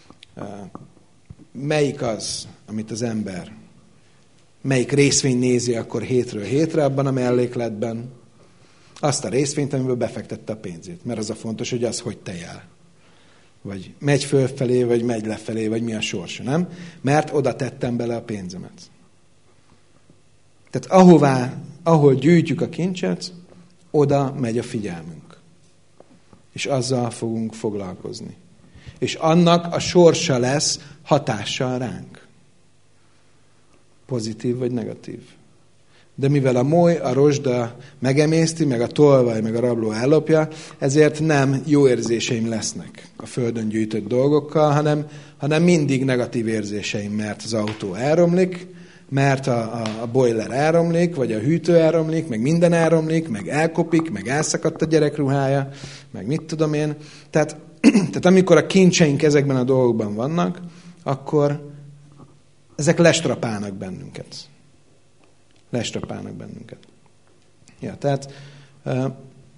[SPEAKER 1] Melyik az, amit az ember, melyik részvény nézi akkor hétről hétre abban a mellékletben? Azt a részvényt, amiből befektette a pénzét. Mert az a fontos, hogy az hogy tejel. Vagy megy fölfelé, vagy megy lefelé, vagy mi a sorsa, nem? Mert oda tettem bele a pénzemet. Tehát ahová, ahol gyűjtjük a kincset, oda megy a figyelmünk. És azzal fogunk foglalkozni. És annak a sorsa lesz hatással ránk. Pozitív vagy negatív. De mivel a moly, a rozsda megemészti, meg a tolvaj, meg a rabló ellopja, ezért nem jó érzéseim lesznek a földön gyűjtött dolgokkal, hanem, hanem mindig negatív érzéseim, mert az autó elromlik, mert a, a, a boiler elromlik, vagy a hűtő elromlik, meg minden elromlik, meg elkopik, meg elszakadt a gyerek ruhája, meg mit tudom én. Tehát, tehát amikor a kincseink ezekben a dolgokban vannak, akkor ezek lestrapálnak bennünket. Lestrapálnak bennünket. Ja, tehát uh,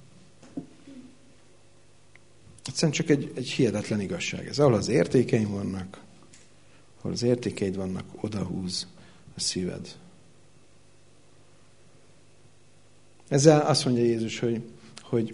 [SPEAKER 1] egyszerűen csak egy, egy hihetetlen igazság. Ez ahol az értékeim vannak, ahol az értékeid vannak, odahúz a szíved. Ezzel azt mondja Jézus, hogy, hogy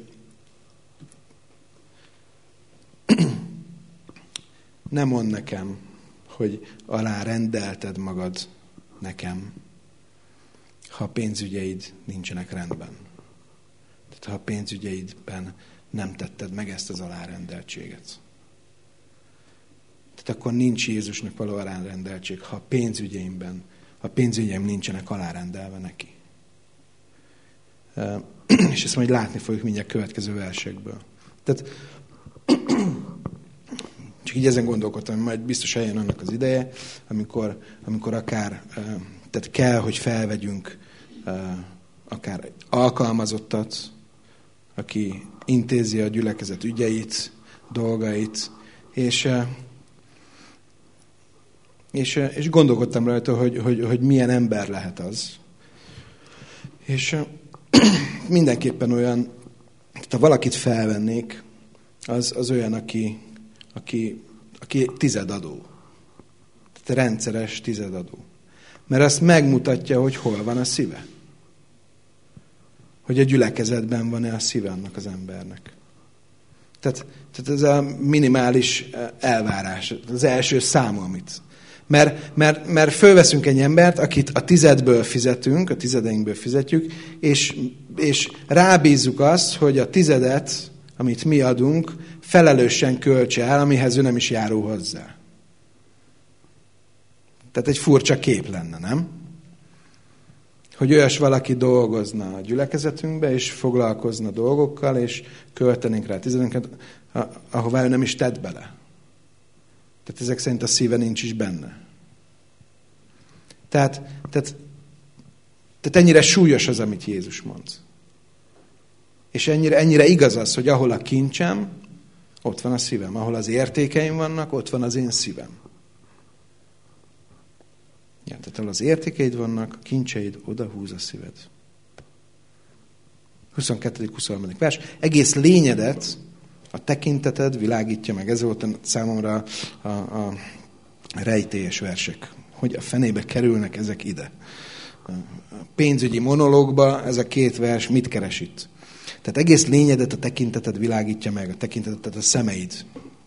[SPEAKER 1] nem mond nekem, hogy alárendelted magad nekem, ha a pénzügyeid nincsenek rendben. Tehát ha a pénzügyeidben nem tetted meg ezt az alárendeltséget. Tehát akkor nincs Jézusnak való alárendeltség, ha a pénzügyeimben, ha a pénzügyeim nincsenek alárendelve neki. És ezt majd látni fogjuk mindjárt következő versekből. Tehát csak így ezen gondolkodtam, majd biztos eljön annak az ideje, amikor, amikor akár, tehát kell, hogy felvegyünk akár alkalmazottat, aki intézi a gyülekezet ügyeit, dolgait, és, és, és gondolkodtam rajta, hogy, hogy, hogy milyen ember lehet az. És mindenképpen olyan, ha valakit felvennék, az, az olyan, aki, aki, aki tizedadó. Tehát rendszeres tizedadó. Mert azt megmutatja, hogy hol van a szíve. Hogy a gyülekezetben van-e a szíve annak az embernek. Tehát, tehát ez a minimális elvárás, az első szám, amit. Mert, mert, mert fölveszünk egy embert, akit a tizedből fizetünk, a tizedeinkből fizetjük, és, és rábízzuk azt, hogy a tizedet, amit mi adunk, felelősen költse el, amihez ő nem is járul hozzá. Tehát egy furcsa kép lenne, nem? Hogy olyas valaki dolgozna a gyülekezetünkbe, és foglalkozna dolgokkal, és költenénk rá tizedünket, ahová ő nem is tett bele. Tehát ezek szerint a szíve nincs is benne. Tehát, tehát, tehát ennyire súlyos az, amit Jézus mond. És ennyire, ennyire igaz az, hogy ahol a kincsem, ott van a szívem. Ahol az értékeim vannak, ott van az én szívem. Ja, tehát ahol az értékeid vannak, a kincseid, oda húz a szíved. huszonkettő huszonhárom vers. Egész lényedet a tekinteted világítja meg. Ez volt a számomra a, a rejtélyes versek. Hogy a fenébe kerülnek ezek ide. A pénzügyi monológba ez a két vers mit keres itt? Tehát egész lényedet a tekinteted világítja meg, a tekinteted a szemeid.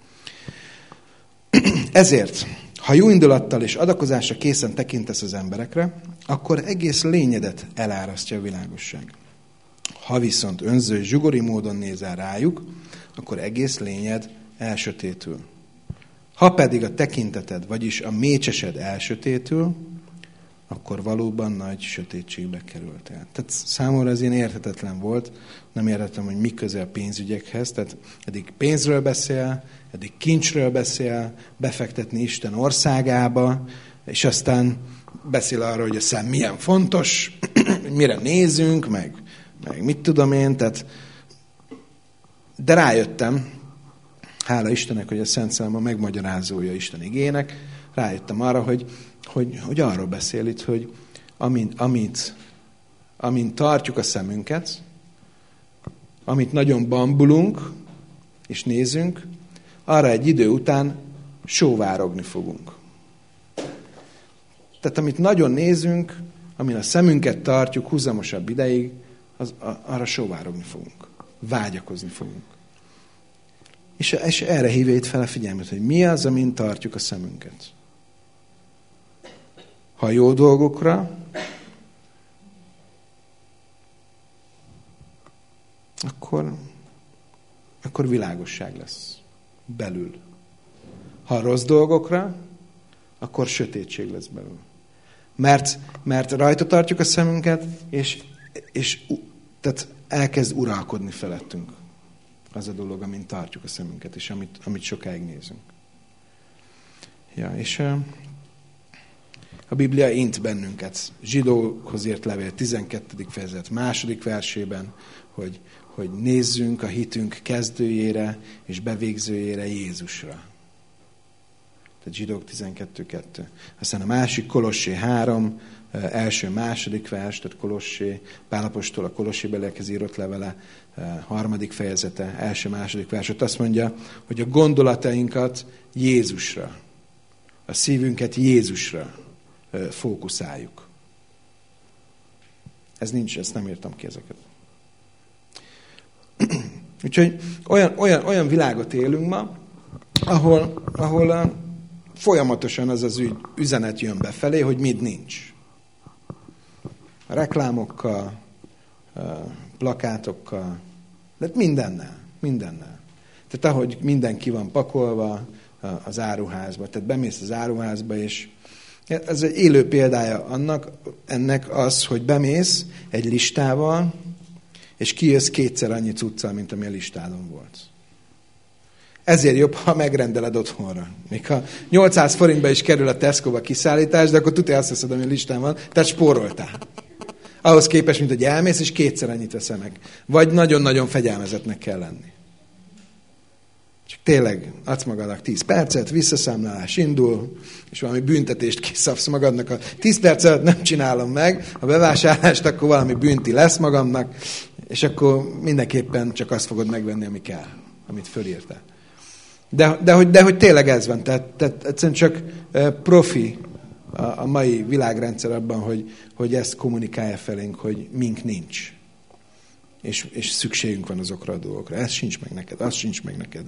[SPEAKER 1] Ezért, ha jó indulattal és adakozásra készen tekintesz az emberekre, akkor egész lényedet elárasztja a világosság. Ha viszont önző és zsugori módon nézel rájuk, akkor egész lényed elsötétül. Ha pedig a tekinteted, vagyis a mécsesed elsötétül, akkor valóban nagy sötétségbe kerültél. Tehát számomra ez ilyen érthetetlen volt, nem értettem, hogy mi köze a pénzügyekhez, tehát eddig pénzről beszél, eddig kincsről beszél, befektetni Isten országába, és aztán beszél arról, hogy a szem milyen fontos, mire nézünk, meg, meg mit tudom én, tehát de rájöttem, hála Istennek, hogy a Szent Szellem a megmagyarázója Isten igének, rájöttem arra, hogy, hogy, hogy arról beszél itt, hogy amint, amint, amint tartjuk a szemünket, amit nagyon bambulunk, és nézünk, arra egy idő után sóvárogni fogunk. Tehát amit nagyon nézünk, amin a szemünket tartjuk húzamosabb ideig, az, arra sóvárogni fogunk. Vágyakozni fogunk. És, és erre hívja itt fel a figyelmet, hogy mi az, amin tartjuk a szemünket. Ha jó dolgokra, akkor világosság lesz belül. Ha rossz dolgokra, akkor sötétség lesz belül. Mert, mert rajta tartjuk a szemünket, és, és tehát elkezd uralkodni felettünk az a dolog, amint tartjuk a szemünket, és amit, amit sokáig nézünk. Ja, és a Biblia int bennünket. Zsidókhoz írt levél tizenkettedik fejezet második versében, hogy, hogy nézzünk a hitünk kezdőjére és bevégzőjére, Jézusra. Tehát Zsidók tizenkettő kettő. Aztán a másik Kolossé három, első, második vers, tehát Kolossé, Pál apostol a Kolossébeliekhez írott levele, harmadik fejezete, első, második vers. Ott azt mondja, hogy a gondolatainkat Jézusra, a szívünket Jézusra fókuszáljuk. Ez nincs, ezt nem írtam ki ezeket. Úgyhogy olyan, olyan, olyan világot élünk ma, ahol, ahol folyamatosan az az ügy, üzenet jön befelé, hogy mit nincs. A reklámokkal, a plakátokkal, de mindennel, mindennel. Tehát ahogy minden ki van pakolva az áruházba, tehát bemész az áruházba, és ez egy élő példája annak, ennek az, hogy bemész egy listával, és kijössz kétszer annyi cuccal, mint ami a listádon volt. Ezért jobb, ha megrendeled otthonra. Még ha nyolcszáz forintba is kerül a Tesco-ba kiszállítás, de akkor tudja azt veszed, ami a listán van, tehát spóroltál. Ahhoz képest, mint hogy elmész, és kétszer annyit veszel meg. Vagy nagyon-nagyon fegyelmezetnek kell lenni. Csak tényleg adsz magadnak tíz percet, visszaszámlálás indul, és valami büntetést kiszabsz magadnak. A tíz percet nem csinálom meg, a bevásárlást, akkor valami bünti lesz magamnak, és akkor mindenképpen csak azt fogod megvenni, ami kell, amit fölírtál. De, de, hogy, de hogy tényleg ez van. Tehát, tehát egyszerűen csak profi a, a mai világrendszer abban, hogy, hogy ezt kommunikálja felénk, hogy mink nincs. És, és szükségünk van azokra a dolgokra. Ez sincs meg neked, az sincs meg neked.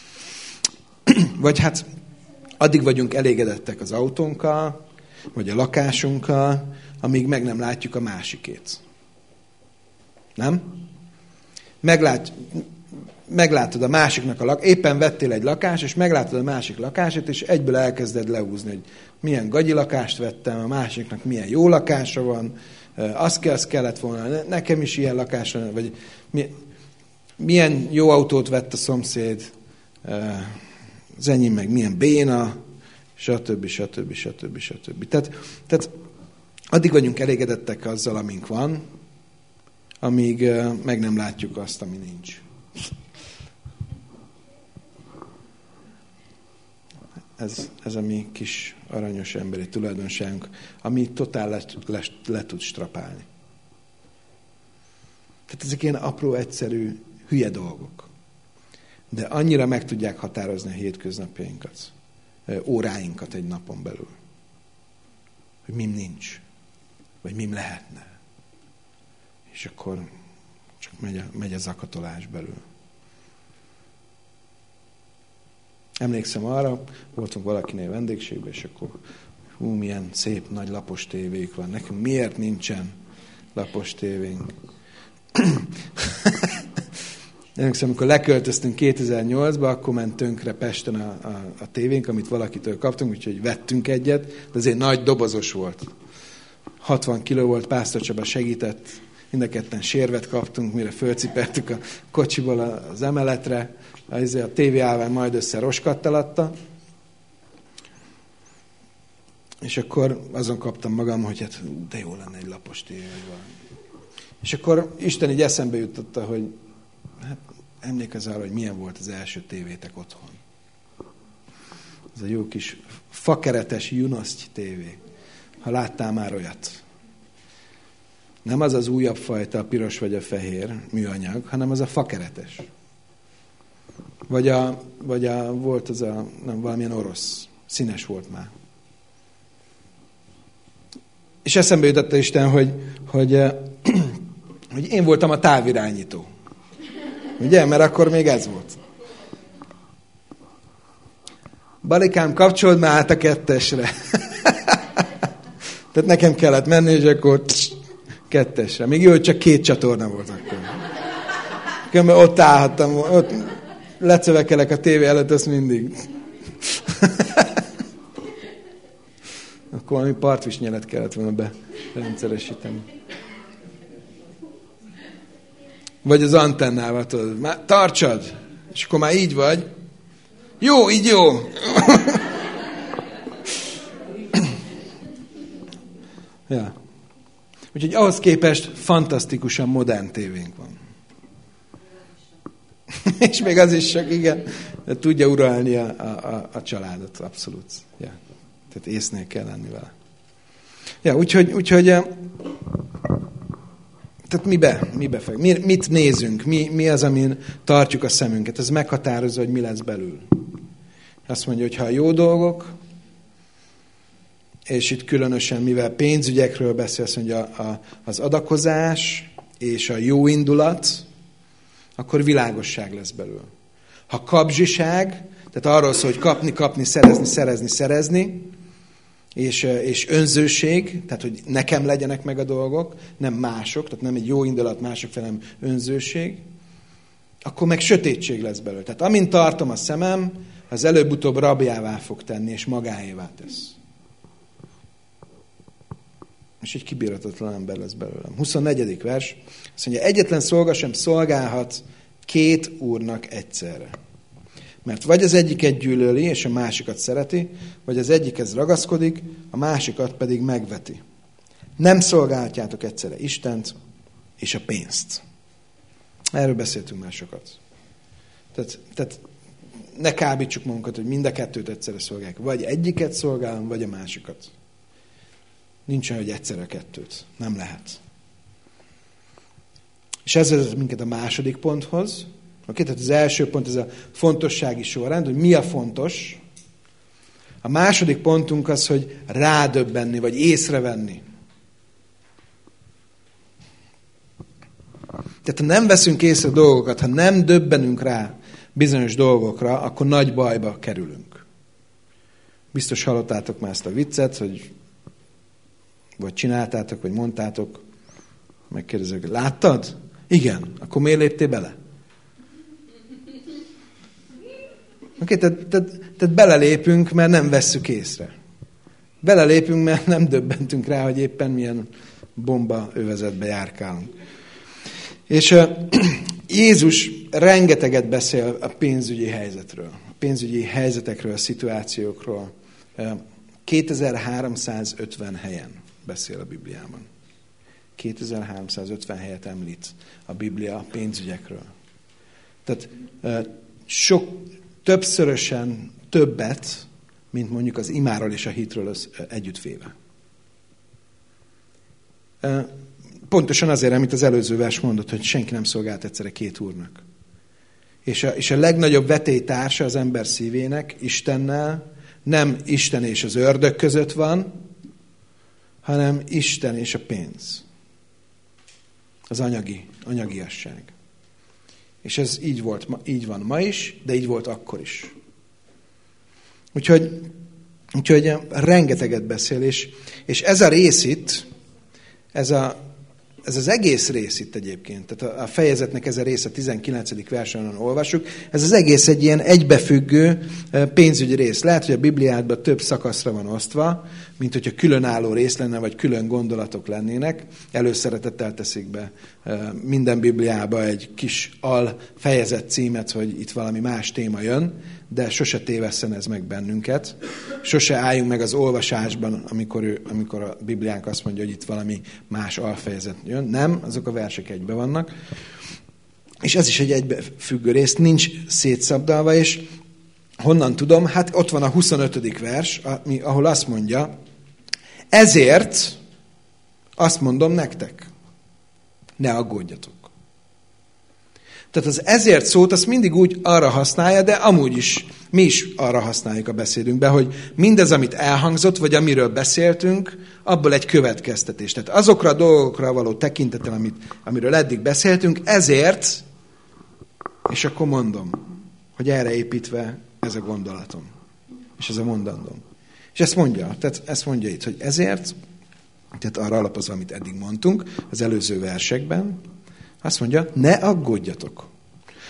[SPEAKER 1] Vagy hát addig vagyunk elégedettek az autónkkal, vagy a lakásunkkal, amíg meg nem látjuk a másikét. Nem? Meglát, meglátod a másiknak a lak... Éppen vettél egy lakást, és meglátod a másik lakását, és egyből elkezded leúzni, hogy milyen gagyi lakást vettem, a másiknak milyen jó lakása van, az, kell, az kellett volna, nekem is ilyen lakása, vagy milyen jó autót vett a szomszéd, az enyém meg milyen béna, stb. stb. stb. stb. Tehát, tehát addig vagyunk elégedettek azzal, amink van, amíg meg nem látjuk azt, ami nincs. Ez, ez a mi kis aranyos emberi tulajdonságunk, ami totál le, le, le tud strapálni. Tehát ezek ilyen apró, egyszerű, hülye dolgok. De annyira meg tudják határozni a hétköznapjainkat, óráinkat egy napon belül. Hogy mim nincs, vagy mim lehetne. És akkor csak megy a, megy a zakatolás belül. Emlékszem arra, voltunk valakinél vendégségben, és akkor hú, milyen szép nagy lapos tévék van. Nekünk miért nincsen lapos tévénk? Emlékszem, amikor leköltöztünk kétezer-nyolcba, akkor ment tönkre Pesten a, a, a tévénk, amit valakitől kaptunk, úgyhogy vettünk egyet, de azért nagy dobozos volt. hatvan kiló volt, Pásztor Csaba segített, mind a ketten sérvet kaptunk, mire fölcipertük a kocsiból az emeletre, a tévé állvány majd össze roskadtaladta. És akkor azon kaptam magam, hogy hát de jó lenne egy lapos tévé. És akkor Isten így eszembe jutotta, hogy hát emlékezz arra, hogy milyen volt az első tévétek otthon. Ez a jó kis fakeretes Junoszty tévé. Ha láttál már olyat. Nem az az újabb fajta, a piros vagy a fehér műanyag, hanem az a fakeretes. Vagy, a, vagy a, volt az a, nem, valamilyen orosz, színes volt már. És eszembe jutott Isten, hogy, hogy, hogy én voltam a távirányító. Ugye? Mert akkor még ez volt. Balikám, kapcsold már át a kettesre. Tehát nekem kellett menni, és akkor tss, kettesre. Még jó, hogy csak két csatorna volt akkor. Akkor ott állhattam, ott lecövekelek a tévé előtt, azt mindig. Akkor valami partvisnyelet kellett volna be rendszeresíteni. Vagy az antennával, tudod, már tartsad, és akkor már így vagy. Jó, így jó. Ja. Úgyhogy ahhoz képest fantasztikusan modern tévénk van. És még az is sok, igen, de tudja uralni a, a, a családot, abszolút. Ja. Tehát észnél kell lenni vele. Ja, úgyhogy, úgyhogy tehát mibe, mibe fog? Mi, mit nézünk? Mi, mi az, amin tartjuk a szemünket? Ez meghatározza, hogy mi lesz belül. Azt mondja, hogy ha a jó dolgok, és itt különösen, mivel pénzügyekről beszél, azt mondja, a, az adakozás és a jó indulat, akkor világosság lesz belőle. Ha kapzsiság, tehát arról szól, hogy kapni, kapni, szerezni, szerezni, szerezni, és, és önzőség, tehát hogy nekem legyenek meg a dolgok, nem mások, tehát nem egy jó indulat mások fel, hanem önzőség, akkor meg sötétség lesz belőle. Tehát amint tartom a szemem, az előbb-utóbb rabjává fog tenni, és magáévá tesz. És egy kibírhatatlan ember lesz belőlem. huszonnegyedik vers. Azt mondja, egyetlen szolga sem szolgálhat két úrnak egyszerre. Mert vagy az egyiket gyűlöli, és a másikat szereti, vagy az egyikhez ragaszkodik, a másikat pedig megveti. Nem szolgálhatjátok egyszerre Istent és a pénzt. Erről beszéltünk már sokat. Tehát, tehát ne kábítsuk magunkat, hogy mind a kettőt egyszerre szolgálják. Vagy egyiket szolgálom, vagy a másikat. Nincs olyan, hogy egyszerre kettőt. Nem lehet. És ez vezet minket a második ponthoz. Oké, tehát az első pont ez a fontossági sorrend, hogy mi a fontos. A második pontunk az, hogy rádöbbenni, vagy észrevenni. Tehát ha nem veszünk észre dolgokat, ha nem döbbenünk rá bizonyos dolgokra, akkor nagy bajba kerülünk. Biztos hallottátok már ezt a viccet, hogy vagy csináltátok, vagy mondtátok, megkérdezek, láttad? Igen. Akkor miért léptél bele? Oké, okay, tehát, tehát, tehát belelépünk, mert nem vesszük észre. Belelépünk, mert nem döbbentünk rá, hogy éppen milyen bomba övezetbe járkálunk. És uh, Jézus rengeteget beszél a pénzügyi helyzetről, a pénzügyi helyzetekről, a szituációkról. Uh, kétezer-háromszázötven helyen beszél a Bibliában. kétezer-háromszázötven helyet említ a Biblia a pénzügyekről. Tehát uh, sok, többszörösen többet, mint mondjuk az imáról és a hitről együttvéve. Uh, Pontosan azért, amit az előző vers mondott, hogy senki nem szolgált egyszerre két úrnak. És a, és a legnagyobb vetélytársa az ember szívének, Istennel, nem Isten és az ördög között van, hanem Isten és a pénz. Az anyagi, anyagiasság. És ez így volt, így van ma is, de így volt akkor is. Úgyhogy, úgyhogy rengeteget beszél, és, és ez a rész itt, ez a Ez az egész rész itt egyébként, tehát a fejezetnek ez a része, a tizenkilencedik versen olvassuk, ez az egész egy ilyen egybefüggő pénzügyi rész. Lehet, hogy a Bibliádban több szakaszra van osztva, mint hogyha különálló rész lenne, vagy külön gondolatok lennének. Előszeretettel teszik be minden Bibliába egy kis al fejezet címet, hogy itt valami más téma jön, de sose tévesszen ez meg bennünket. Sose álljunk meg az olvasásban, amikor, ő, amikor a Bibliánk azt mondja, hogy itt valami más alfejezet jön. Nem, azok a versek egybe vannak. És ez is egy egybefüggő rész, nincs szétszabdalva, és honnan tudom? Hát ott van a huszonötödik vers, ahol azt mondja, ezért azt mondom nektek, ne aggódjatok. Tehát az ezért szót azt mindig úgy arra használja, de amúgy is, mi is arra használjuk a beszédünkben, hogy mindez, amit elhangzott, vagy amiről beszéltünk, abból egy következtetés. Tehát azokra a dolgokra való tekintettel, amit, amiről eddig beszéltünk, ezért, és akkor mondom, hogy erre építve ez a gondolatom, és ez a mondandóm. És ezt mondja, tehát ezt mondja itt, hogy ezért, tehát arra alapozva, amit eddig mondtunk, az előző versekben, azt mondja, ne aggódjatok.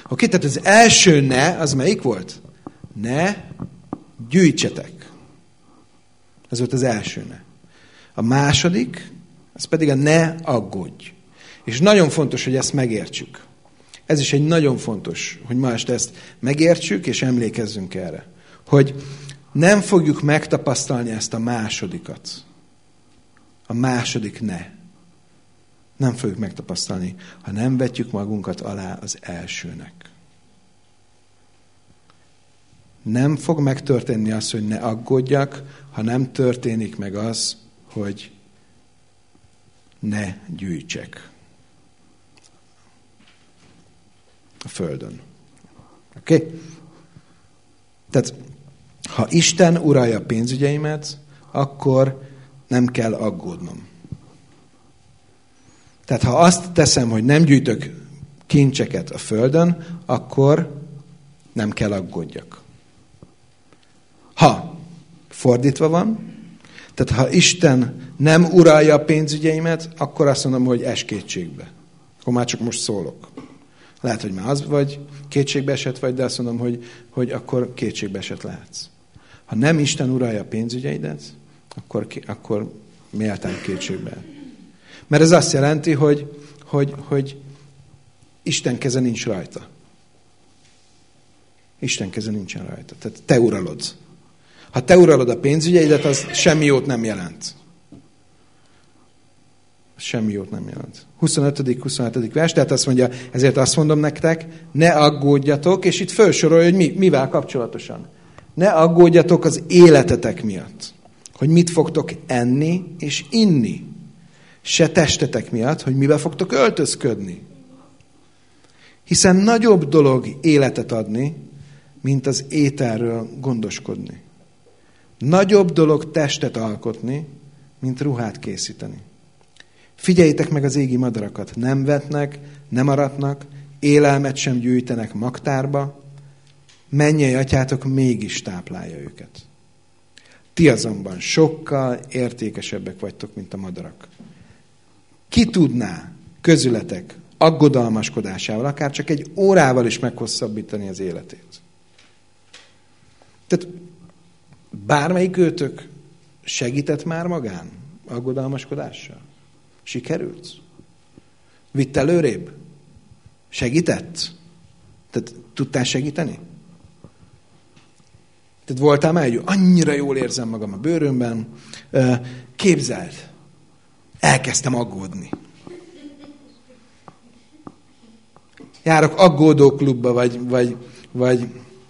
[SPEAKER 1] Oké, tehát az első ne, az melyik volt? Ne gyűjtsetek. Ez volt az első ne. A második, az pedig a ne aggódj. És nagyon fontos, hogy ezt megértsük. Ez is egy nagyon fontos, hogy ma este ezt megértsük, és emlékezzünk erre. Hogy nem fogjuk megtapasztalni ezt a másodikat. A második ne. Nem fogjuk megtapasztalni, ha nem vetjük magunkat alá az elsőnek. Nem fog megtörténni az, hogy ne aggódjak, ha nem történik meg az, hogy ne gyűjtsek a földön. Oké? Okay? Tehát, ha Isten uralja a pénzügyeimet, akkor nem kell aggódnom. Tehát, ha azt teszem, hogy nem gyűjtök kincseket a földön, akkor nem kell aggódjak. Ha fordítva van, tehát ha Isten nem uralja a pénzügyeimet, akkor azt mondom, hogy es kétségbe. Akkor már csak most szólok. Lehet, hogy már az vagy, kétségbe esett vagy, de azt mondom, hogy, hogy akkor kétségbe esett lehetsz. Ha nem Isten uralja a pénzügyeidet, akkor, akkor méltán kétségbe. Mert ez azt jelenti, hogy, hogy, hogy Isten keze nincs rajta. Isten keze nincsen rajta. Tehát te uralod. Ha te uralod a pénzügyeidet, az semmi jót nem jelent. Semmi jót nem jelent. huszonötödik huszonhetedik vers, tehát azt mondja, ezért azt mondom nektek, ne aggódjatok, és itt felsorolja, hogy mi, mivel kapcsolatosan. Ne aggódjatok az életetek miatt, hogy mit fogtok enni és inni. Se testetek miatt, hogy mivel fogtok öltözködni. Hiszen nagyobb dolog életet adni, mint az ételről gondoskodni. Nagyobb dolog testet alkotni, mint ruhát készíteni. Figyeljétek meg az égi madarakat. Nem vetnek, nem aratnak, élelmet sem gyűjtenek magtárba, mennyei atyátok mégis táplálja őket. Ti azonban sokkal értékesebbek vagytok, mint a madarak. Ki tudná közületek aggodalmaskodásával, akár csak egy órával is meghosszabbítani az életét? Tehát bármelyik őtök segített már magán aggodalmaskodással? Sikerült? Vitt előrébb? Segített? Tehát tudtál segíteni? Tehát voltál már egy, annyira jól érzem magam a bőrömben, képzeld, elkezdtem aggódni. Járok aggódó klubba, vagy, vagy, vagy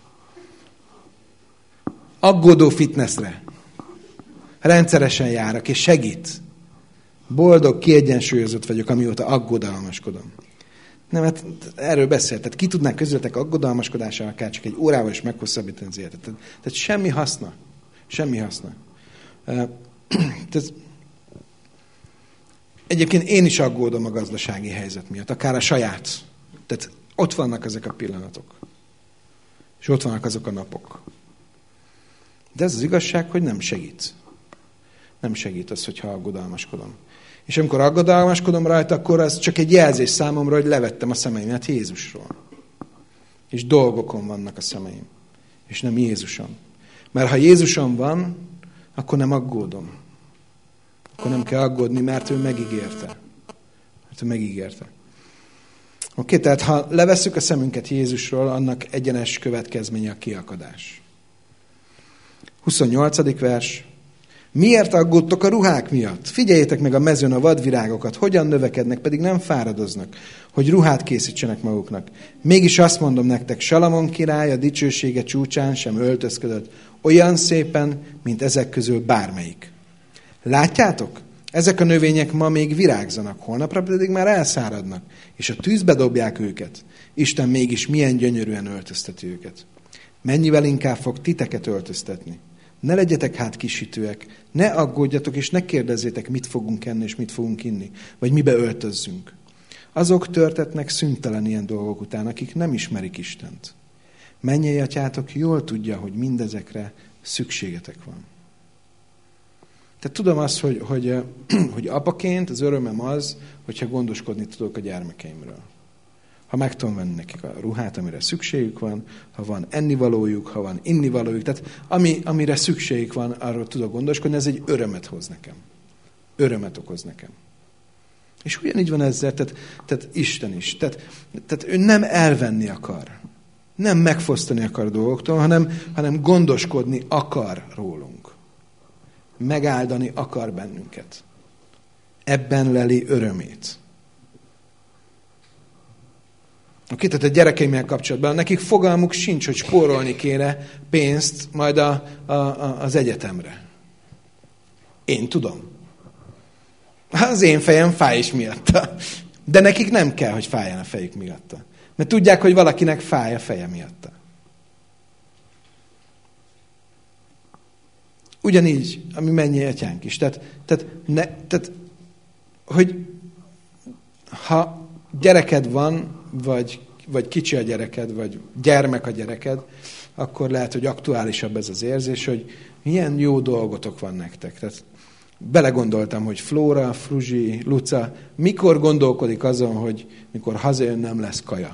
[SPEAKER 1] aggódó fitnessre. Rendszeresen járok, és segít. Boldog, kiegyensúlyozott vagyok, amióta aggodalmaskodom. Nem, hát erről beszélt. Tehát ki tudnák közületek aggodalmaskodással akár csak egy órával is meghosszabbítani az életet. Tehát, tehát semmi haszna. Semmi haszna. Tehát, egyébként én is aggódom a gazdasági helyzet miatt, akár a saját. Tehát ott vannak ezek a pillanatok. És ott vannak azok a napok. De ez az igazság, hogy nem segít. Nem segít az, hogyha aggodalmaskodom. És amikor aggodalmaskodom rajta, akkor az csak egy jelzés számomra, hogy levettem a szemeimet Jézusról. És dolgokon vannak a szemeim. És nem Jézuson. Mert ha Jézuson van, akkor nem aggódom. Akkor nem kell aggódni, mert ő megígérte. Mert ő megígérte. Oké, tehát ha levesszük a szemünket Jézusról, annak egyenes következménye a kiakadás. huszonnyolcadik vers. Miért aggódtok a ruhák miatt? Figyeljétek meg a mezőn a vadvirágokat, hogyan növekednek, pedig nem fáradoznak, hogy ruhát készítsenek maguknak. Mégis azt mondom nektek, Salamon király a dicsősége csúcsán sem öltözködött, olyan szépen, mint ezek közül bármelyik. Látjátok? Ezek a növények ma még virágzanak, holnapra pedig már elszáradnak, és a tűzbe dobják őket. Isten mégis milyen gyönyörűen öltözteti őket. Mennyivel inkább fog titeket öltöztetni. Ne legyetek hát kisítőek, ne aggódjatok, és ne kérdezzétek, mit fogunk enni, és mit fogunk inni, vagy mibe öltözzünk. Azok törtetnek szüntelen ilyen dolgok után, akik nem ismerik Istent. Mennyei atyátok jól tudja, hogy mindezekre szükségetek van. Tehát tudom azt, hogy, hogy, hogy apaként az örömem az, hogyha gondoskodni tudok a gyermekeimről. Ha meg tudom venni nekik a ruhát, amire szükségük van, ha van ennivalójuk, ha van innivalójuk, tehát ami, amire szükségük van, arról tudok gondoskodni, ez egy örömet hoz nekem. Örömet okoz nekem. És ugyanígy van ezzel, tehát, tehát Isten is. Tehát, tehát ő nem elvenni akar. Nem megfosztani akar dolgoktól, hanem, hanem gondoskodni akar rólunk. Megáldani akar bennünket. Ebben leli örömét. Oké, tehát a gyerekeimmel kapcsolatban nekik fogalmuk sincs, hogy spórolni kéne pénzt majd a, a, a, az egyetemre. Én tudom. Az én fejem fáj is miatta. De nekik nem kell, hogy fájjon a fejük miatta. Mert tudják, hogy valakinek fáj a feje miatta. Ugyanígy, ami mennyi atyánk is. Tehát, tehát, ne, tehát, hogy ha gyereked van, vagy, vagy kicsi a gyereked, vagy gyermek a gyereked, akkor lehet, hogy aktuálisabb ez az érzés, hogy milyen jó dolgotok van nektek. Tehát belegondoltam, hogy Flóra, Fruzsi, Luca mikor gondolkodik azon, hogy mikor hazajön, nem lesz kaja.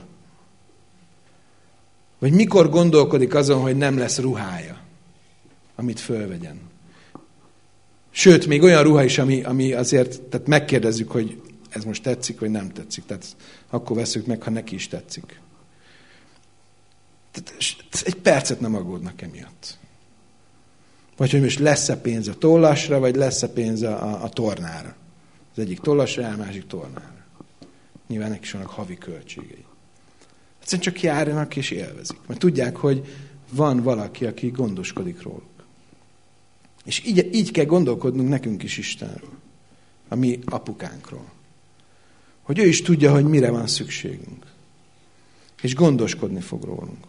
[SPEAKER 1] Vagy mikor gondolkodik azon, hogy nem lesz ruhája, amit fölvegyen. Sőt, még olyan ruha is, ami, ami azért, tehát megkérdezzük, hogy ez most tetszik, vagy nem tetszik. Tehát akkor veszük meg, ha neki is tetszik. Tehát egy percet nem aggódnak emiatt. Vagy hogy most lesz-e pénz a tollasra, vagy lesz-e pénz a, a, a tornára. Az egyik tollasra, a másik tornára. Nyilván neki is vannak havi költségei. Egyszerűen csak járjanak és élvezik. Mert tudják, hogy van valaki, aki gondoskodik róluk. És így, így kell gondolkodnunk nekünk is Istenről. A mi apukánkról. Hogy ő is tudja, hogy mire van szükségünk. És gondoskodni fog rólunk.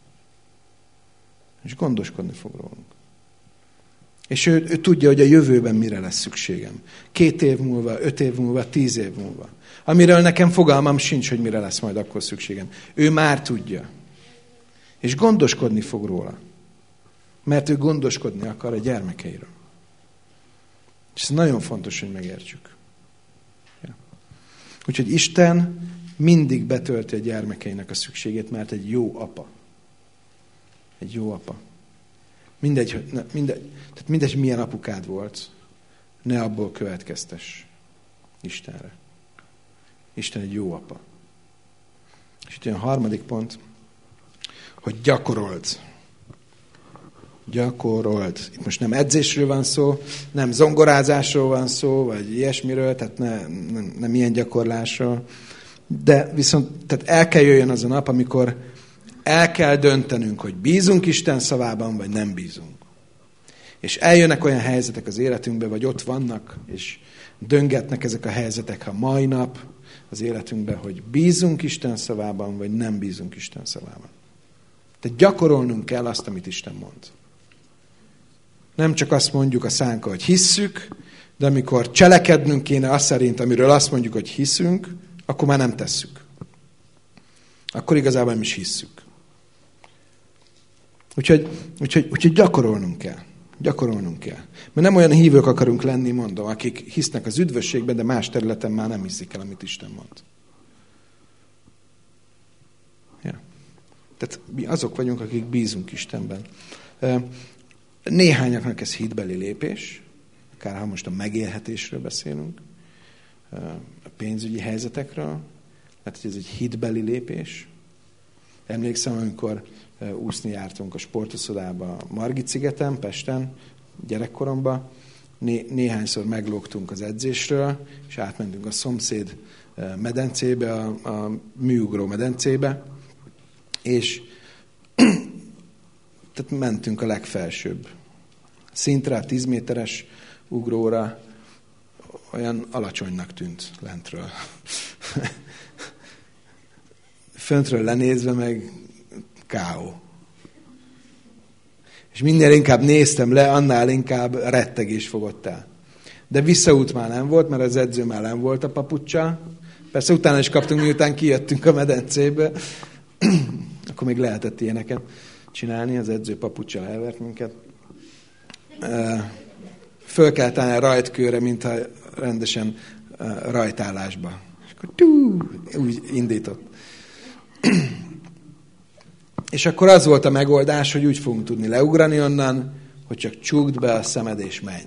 [SPEAKER 1] És gondoskodni fog rólunk. És ő, ő tudja, hogy a jövőben mire lesz szükségem. Két év múlva, öt év múlva, tíz év múlva. Amiről nekem fogalmam sincs, hogy mire lesz majd akkor szükségem. Ő már tudja. És gondoskodni fog róla. Mert ő gondoskodni akar a gyermekeiről. És ez nagyon fontos, hogy megértsük. Ja. Úgyhogy Isten mindig betölti a gyermekeinek a szükségét, mert egy jó apa. Egy jó apa. Mindegy, ne, mindegy, tehát mindegy, milyen apukád volt, ne abból következtes Istenre. Isten egy jó apa. És itt jön a harmadik pont, hogy gyakorold. Gyakorold. Itt most nem edzésről van szó, nem zongorázásról van szó, vagy ilyesmiről, tehát ne, nem, nem ilyen gyakorlásról. De viszont tehát el kell jöjjön az a nap, amikor el kell döntenünk, hogy bízunk Isten szavában, vagy nem bízunk. És eljönnek olyan helyzetek az életünkbe, vagy ott vannak, és döngetnek ezek a helyzetek a mai nap az életünkbe, hogy bízunk Isten szavában, vagy nem bízunk Isten szavában. Tehát gyakorolnunk kell azt, amit Isten mond. Nem csak azt mondjuk a szánkkal, hogy hisszük, de amikor cselekednünk kéne azt szerint, amiről azt mondjuk, hogy hiszünk, akkor már nem tesszük. Akkor igazából nem is hisszük. Úgyhogy, úgyhogy, úgyhogy gyakorolnunk kell. Gyakorolnunk kell. Mert nem olyan hívők akarunk lenni, mondom, akik hisznek az üdvösségben, de más területen már nem hiszik el, amit Isten mond. Ja. Tehát mi azok vagyunk, akik bízunk Istenben. Néhányaknak ez hitbeli lépés, akár ha most a megélhetésről beszélünk, a pénzügyi helyzetekről, lehet, hogy ez egy hitbeli lépés. Emlékszem, amikor úszni jártunk a sportuszodába Margit-szigeten, Pesten, gyerekkoromban, né- néhányszor meglógtunk az edzésről, és átmentünk a szomszéd medencébe, a, a műugró medencébe, és tehát mentünk a legfelsőbb szintre, a tíz méteres ugróra, olyan alacsonynak tűnt lentről. Föntről lenézve meg ká ó. És minél inkább néztem le, annál inkább rettegés fogott el. De visszaút már nem volt, mert az edző már nem volt a papuccsal. Persze utána is kaptunk, miután kijöttünk a medencébe. Akkor még lehetett ilyeneket csinálni, az edző papuccsal elvert minket. Föl kellett állni a rajtkőre, mintha rendesen rajtállásba. És akkor tú, úgy indított. és akkor az volt a megoldás, hogy úgy fogunk tudni leugrani onnan, hogy csak csukd be a szemed és menj.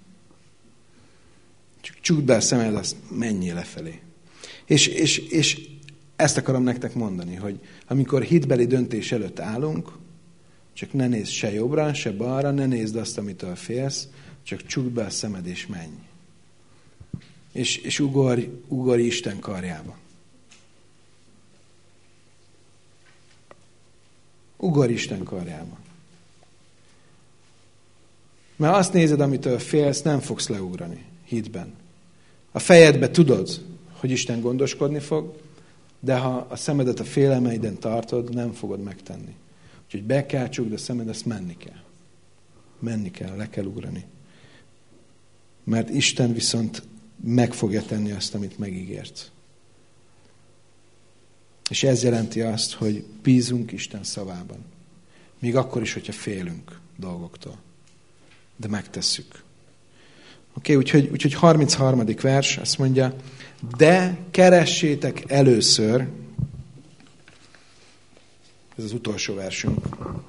[SPEAKER 1] Csak csukd be a szemed, azt menjél lefelé. És, és, és ezt akarom nektek mondani, hogy amikor hitbeli döntés előtt állunk, csak ne nézd se jobbra, se balra, ne nézd azt, amitől félsz, csak csukd be a szemed és menj. És, és ugorj, ugorj Isten karjába. Ugorj Isten karjába. Mert azt nézed, amitől félsz, nem fogsz leugrani hitben. A fejedbe tudod, hogy Isten gondoskodni fog, de ha a szemedet a félelmeiden tartod, nem fogod megtenni. Úgyhogy be kell csukd a szemed, azt menni kell. Menni kell, le kell ugrani. Mert Isten viszont meg fogja tenni azt, amit megígért. És ez jelenti azt, hogy bízunk Isten szavában. Még akkor is, hogyha félünk dolgoktól. De megtesszük. Oké, okay, úgyhogy, úgyhogy harmincharmadik vers azt mondja, de keressétek először, ez az utolsó versünk,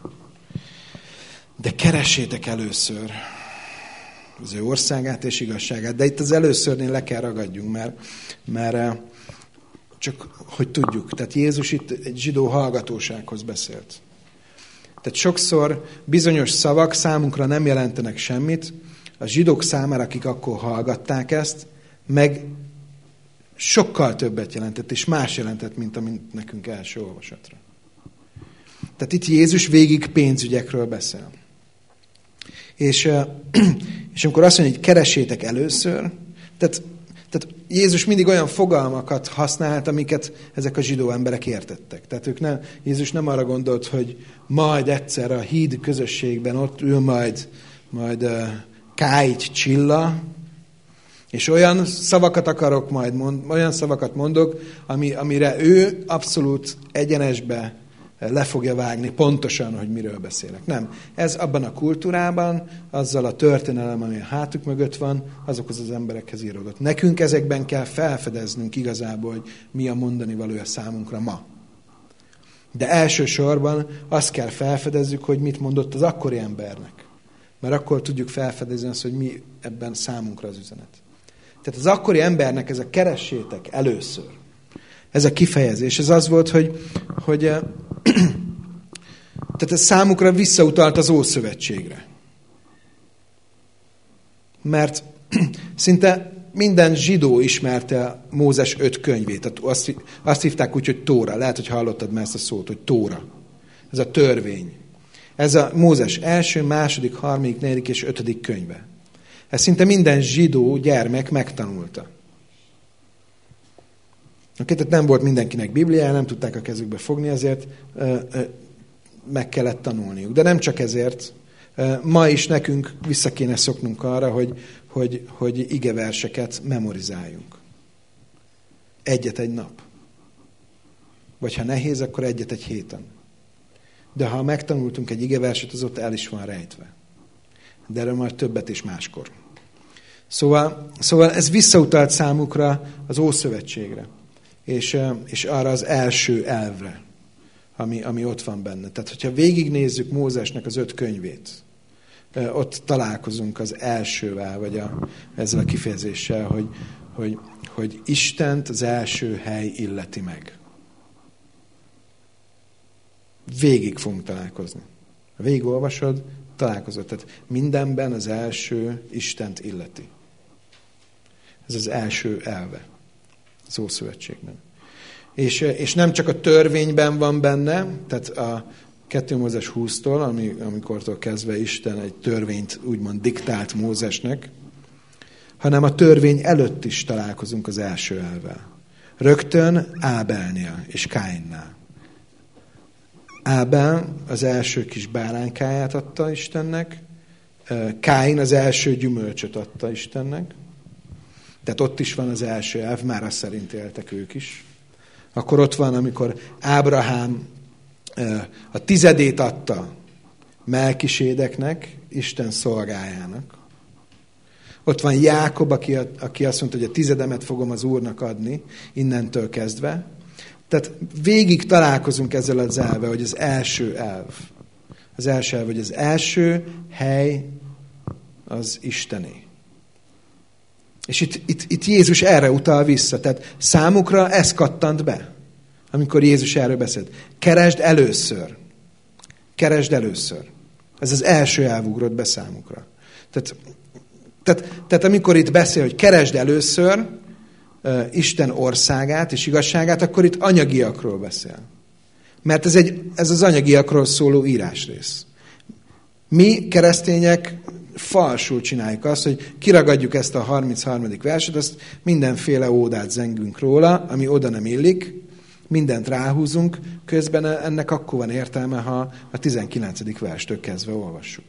[SPEAKER 1] de keressétek először az ő országát és igazságát. De itt az előszörnél le kell ragadjunk, mert, mert csak hogy tudjuk. Tehát Jézus itt egy zsidó hallgatósághoz beszélt. Tehát sokszor bizonyos szavak számunkra nem jelentenek semmit, a zsidók számára, akik akkor hallgatták ezt, meg sokkal többet jelentett, és más jelentett, mint amit nekünk első olvasatra. Tehát itt Jézus végig pénzügyekről beszél. És, és amikor azt mondja, hogy keressétek először, tehát, tehát Jézus mindig olyan fogalmakat használt, amiket ezek a zsidó emberek értettek. Tehát ők nem, Jézus nem arra gondolt, hogy majd egyszer a híd közösségben ott ül majd, majd uh, Káigy Csilla, és olyan szavakat akarok majd mond, olyan szavakat mondok, ami, amire ő abszolút egyenesbe le fogja vágni pontosan, hogy miről beszélek. Nem. Ez abban a kultúrában, azzal a történelem, ami a hátuk mögött van, azokhoz az emberekhez íródott. Nekünk ezekben kell felfedeznünk igazából, hogy mi a mondani valója számunkra ma. De elsősorban azt kell felfedezzük, hogy mit mondott az akkori embernek. Mert akkor tudjuk felfedezni azt, hogy mi ebben számunkra az üzenet. Tehát az akkori embernek ez a keressétek először. Ez a kifejezés. Ez az volt, hogy, hogy tehát ez számukra visszautalt az Ószövetségre. Mert szinte minden zsidó ismerte Mózes öt könyvét. Azt, azt hívták úgy, hogy Tóra. Lehet, hogy hallottad már ezt a szót, hogy Tóra. Ez a törvény. Ez a Mózes első, második, harmadik, negyedik és ötödik könyve. Ez szinte minden zsidó gyermek megtanulta. Oké, tehát nem volt mindenkinek Bibliája, nem tudták a kezükbe fogni, ezért ö, ö, meg kellett tanulniuk. De nem csak ezért, ö, ma is nekünk vissza kéne szoknunk arra, hogy, hogy, hogy igeverseket memorizáljunk. Egyet egy nap. Vagy ha nehéz, akkor egyet egy héten. De ha megtanultunk egy igeverset, az ott el is van rejtve. De erről majd többet is máskor. Szóval, szóval ez visszautalt számukra az Ószövetségre. És, és arra az első elvre, ami, ami ott van benne. Tehát, hogyha végignézzük Mózesnek az öt könyvét, ott találkozunk az elsővel, vagy a, ezzel a kifejezéssel, hogy, hogy, hogy Istent az első hely illeti meg. Végig fogunk találkozni. Ha végigolvasod, találkozod. Tehát mindenben az első Istent illeti. Ez az első elve az Ószövetségben. És, és nem csak a törvényben van benne, tehát a kettő Mózes húsztól, ami, amikortól kezdve Isten egy törvényt úgymond diktált Mózesnek, hanem a törvény előtt is találkozunk az első elvvel. Rögtön Ábelnél és Káinnál. Ábel az első kis báránkáját adta Istennek, Káin az első gyümölcsöt adta Istennek, tehát ott is van az első elv, már azt szerint éltek ők is. Akkor ott van, amikor Ábrahám a tizedét adta Melkisédeknek, Isten szolgájának. Ott van Jákob, aki, aki azt mondta, hogy a tizedemet fogom az Úrnak adni, innentől kezdve. Tehát végig találkozunk ezzel az elve, hogy az első elv. Az első elv, hogy az első hely az Istené. És itt, itt, itt Jézus erre utal vissza. Tehát számukra ez kattant be, amikor Jézus erről beszélt. Keresd először. Keresd először. Ez az első elv ugrott be számukra. Tehát, tehát, tehát amikor itt beszél, hogy keresd először uh, Isten országát és igazságát, akkor itt anyagiakról beszél. Mert ez, egy, ez az anyagiakról szóló írásrész. Mi, keresztények, falsul csináljuk azt, hogy kiragadjuk ezt a harmincharmadik verset, azt mindenféle ódát zengünk róla, ami oda nem illik, mindent ráhúzunk, közben ennek akkor van értelme, ha a tizenkilencedik verstől kezdve olvassuk.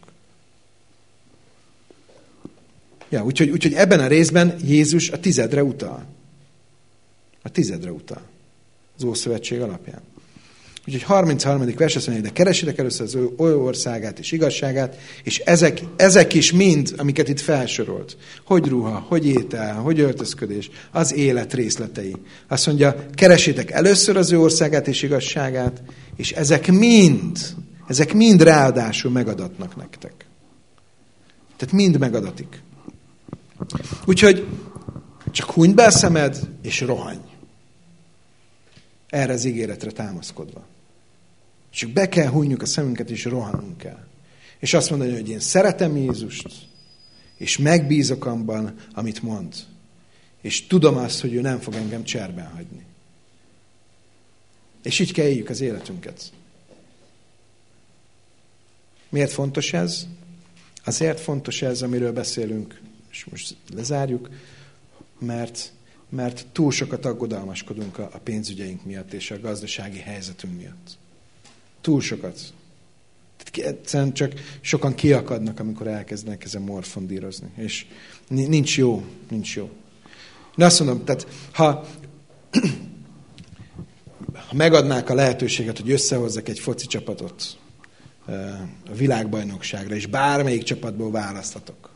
[SPEAKER 1] Ja, úgyhogy, úgyhogy ebben a részben Jézus a tizedre utal. A tizedre utal. Az Ószövetség alapján. Úgyhogy harmincharmadik vers azt mondja, de keresétek először az ő országát és igazságát, és ezek, ezek is mind, amiket itt felsorolt. Hogy ruha, hogy étel, hogy öltözködés, az élet részletei. Azt mondja, keresétek először az ő országát és igazságát, és ezek mind, ezek mind ráadásul megadatnak nektek. Tehát mind megadatik. Úgyhogy csak hunyd be a szemed, és rohanj. Erre az ígéretre támaszkodva. Csak be kell hunjuk a szemünket, és rohannunk kell. És azt mondani, hogy én szeretem Jézust, és megbízok abban, amit mond. És tudom azt, hogy ő nem fog engem cserben hagyni. És így kell éljük az életünket. Miért fontos ez? Azért fontos ez, amiről beszélünk, és most lezárjuk, mert, mert túl sokat aggodalmaskodunk a pénzügyeink miatt és a gazdasági helyzetünk miatt. Túl sokat. Egyszerűen csak sokan kiakadnak, amikor elkezdenek ezen morfondírozni. És nincs jó, nincs jó. De azt mondom, tehát ha, ha megadnák a lehetőséget, hogy összehozzak egy foci csapatot a világbajnokságra, és bármelyik csapatból választhatok,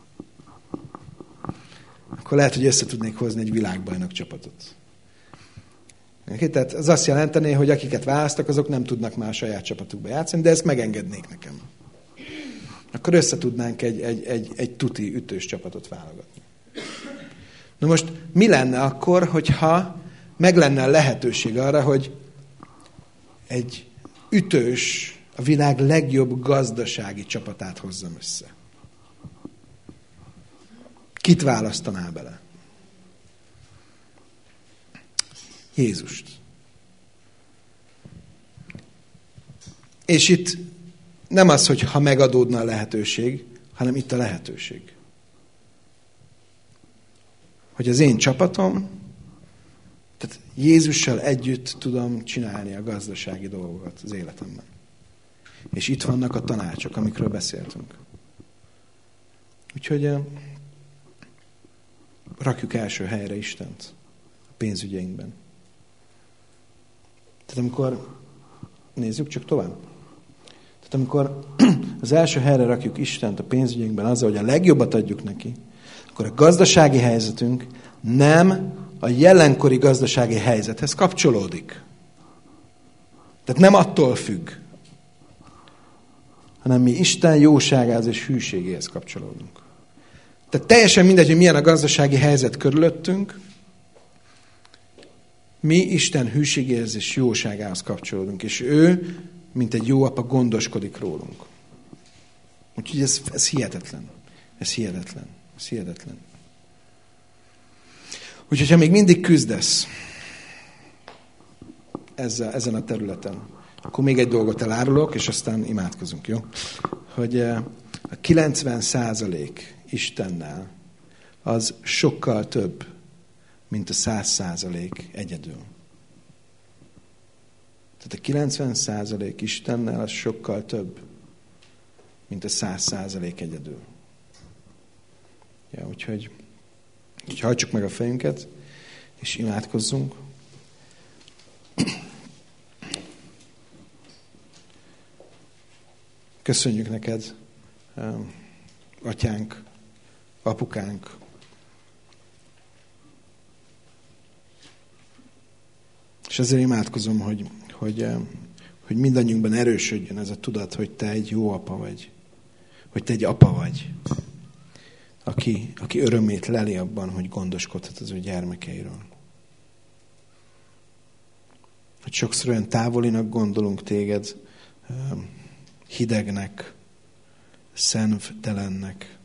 [SPEAKER 1] akkor lehet, hogy össze tudnék hozni egy világbajnok csapatot. Tehát az azt jelentené, hogy akiket választak, azok nem tudnak már a saját csapatukba játszani, de ezt megengednék nekem. Akkor össze tudnánk egy, egy, egy, egy tuti ütős csapatot válogatni. Na most mi lenne akkor, hogyha meg lenne a lehetőség arra, hogy egy ütős, a világ legjobb gazdasági csapatát hozzam össze? Kit választanál bele? Jézust. És itt nem az, hogy ha megadódna a lehetőség, hanem itt a lehetőség. Hogy az én csapatom, tehát Jézussal együtt tudom csinálni a gazdasági dolgokat az életemben. És itt vannak a tanácsok, amikről beszéltünk. Úgyhogy rakjuk első helyre Istent a pénzügyeinkben. Tehát amikor, nézzük csak tovább. Tehát amikor az első helyre rakjuk Istent a pénzügyeinkben azzal, hogy a legjobbat adjuk neki, akkor a gazdasági helyzetünk nem a jelenkori gazdasági helyzethez kapcsolódik. Tehát nem attól függ, hanem mi Isten jóságához és hűségéhez kapcsolódunk. Tehát teljesen mindegy, hogy milyen a gazdasági helyzet körülöttünk, mi Isten hűségéhez és jóságához kapcsolódunk, és ő, mint egy jó apa, gondoskodik rólunk. Úgyhogy ez, ez hihetetlen. Ez hihetetlen. Ez hihetetlen. Úgyhogy, ha még mindig küzdesz ezzel, ezen a területen, akkor még egy dolgot elárulok, és aztán imádkozunk, jó? Hogy a kilencven százalék Istennel az sokkal több, mint a száz százalék egyedül. Tehát a kilencven százalék Istennel az sokkal több, mint a száz százalék egyedül. Ja, úgyhogy, úgyhogy hajtsuk meg a fejünket, és imádkozzunk. Köszönjük neked, atyánk, apukánk, És azért imádkozom, hogy, hogy, hogy mindannyiunkban erősödjön ez a tudat, hogy te egy jó apa vagy. Hogy te egy apa vagy. Aki, aki örömét leli abban, hogy gondoskodhat az ő gyermekeiről. Hogy sokszor olyan távolinak gondolunk téged, hidegnek, szenvtelennek.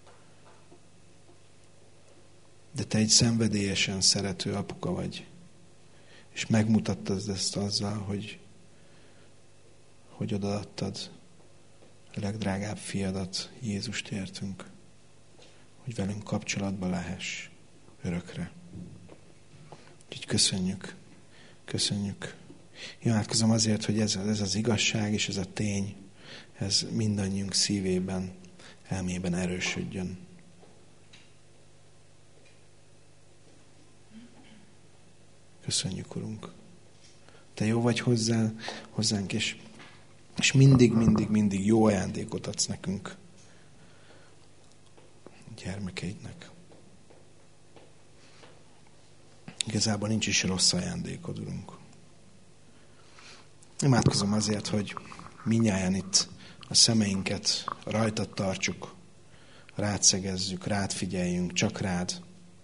[SPEAKER 1] De te egy szenvedélyesen szerető apuka vagy. És megmutattad ezt azzal, hogy, hogy odaadtad a legdrágább fiadat, Jézust értünk. Hogy velünk kapcsolatban lehess örökre. Úgyhogy köszönjük, köszönjük. Imádkozom azért, hogy ez, ez az igazság és ez a tény, ez mindannyiunk szívében, elmében erősödjön. Köszönjük, Urunk. Te jó vagy hozzá, hozzánk, és, és mindig, mindig, mindig jó ajándékot adsz nekünk, gyermekeidnek. Igazából nincs is rossz ajándékod, Urunk. Imádkozom azért, hogy mindnyájan itt a szemeinket rajtad tartsuk, rád szegezzük, rád figyeljünk, csak rád.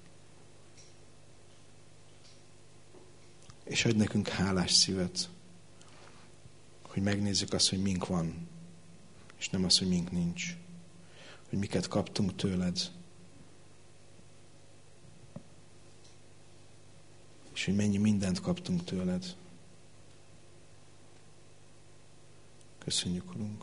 [SPEAKER 1] És adj nekünk hálás szívet, hogy megnézzük azt, hogy mink van, és nem azt, hogy mink nincs. Hogy miket kaptunk tőled, és hogy mennyi mindent kaptunk tőled. Köszönjük, Urunk.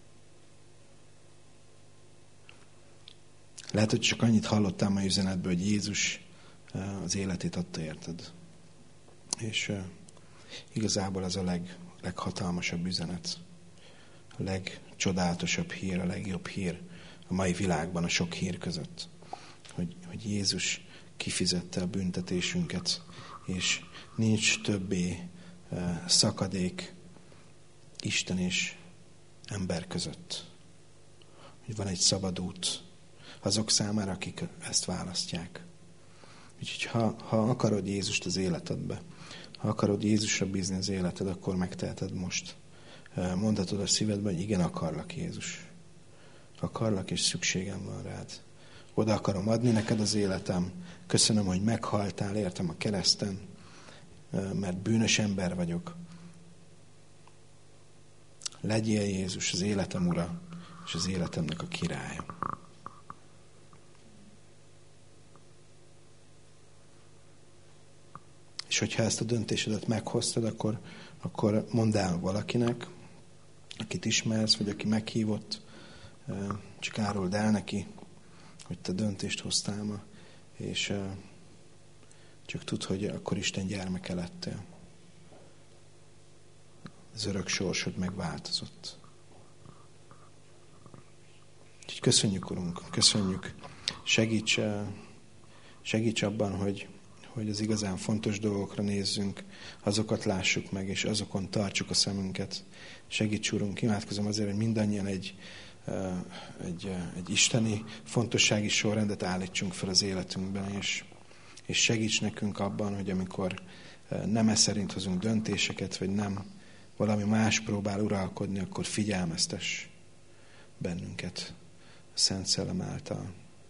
[SPEAKER 1] Lehet, hogy csak annyit hallottál mai üzenetből, hogy Jézus az életét adta érted. És uh, igazából az a leg, leghatalmasabb üzenet. A legcsodálatosabb hír, a legjobb hír a mai világban, a sok hír között. Hogy, hogy Jézus kifizette a büntetésünket, és nincs többé uh, szakadék Isten és ember között. Hogy van egy szabad út azok számára, akik ezt választják. Úgyhogy ha, ha akarod Jézust az életedbe, ha akarod Jézusra bízni az életed, akkor megteheted most. Mondhatod a szívedben, hogy igen, akarlak, Jézus. Akarlak, és szükségem van rád. Oda akarom adni neked az életem. Köszönöm, hogy meghaltál, értem a kereszten, mert bűnös ember vagyok. Legyél Jézus az életem ura, és az életemnek a királya. És hogyha ezt a döntésedet meghoztad, akkor, akkor mondd el valakinek, akit ismersz, vagy aki meghívott, csak árold el neki, hogy te döntést hoztál ma, és csak tudd, hogy akkor Isten gyermeke lettél. Az örök sorsod megváltozott. Úgyhogy köszönjük, Urunk, köszönjük. Segíts, segíts abban, hogy, hogy az igazán fontos dolgokra nézzünk, azokat lássuk meg, és azokon tartsuk a szemünket. Segíts, Urunk, imádkozom azért, hogy mindannyian egy, egy, egy isteni fontossági sorrendet állítsunk fel az életünkben, és, és segíts nekünk abban, hogy amikor nem e szerint hozunk döntéseket, vagy nem valami más próbál uralkodni, akkor figyelmeztess bennünket a Szent Szellem által.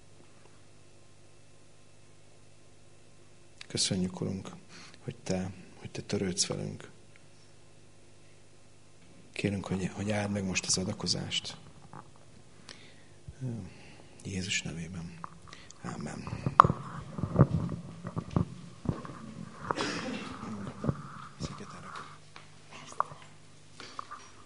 [SPEAKER 1] Köszönjük, Urunk, hogy Te, hogy te törődsz velünk. Kérünk, hogy, hogy áld meg most az adakozást. Jézus nevében. Ámen.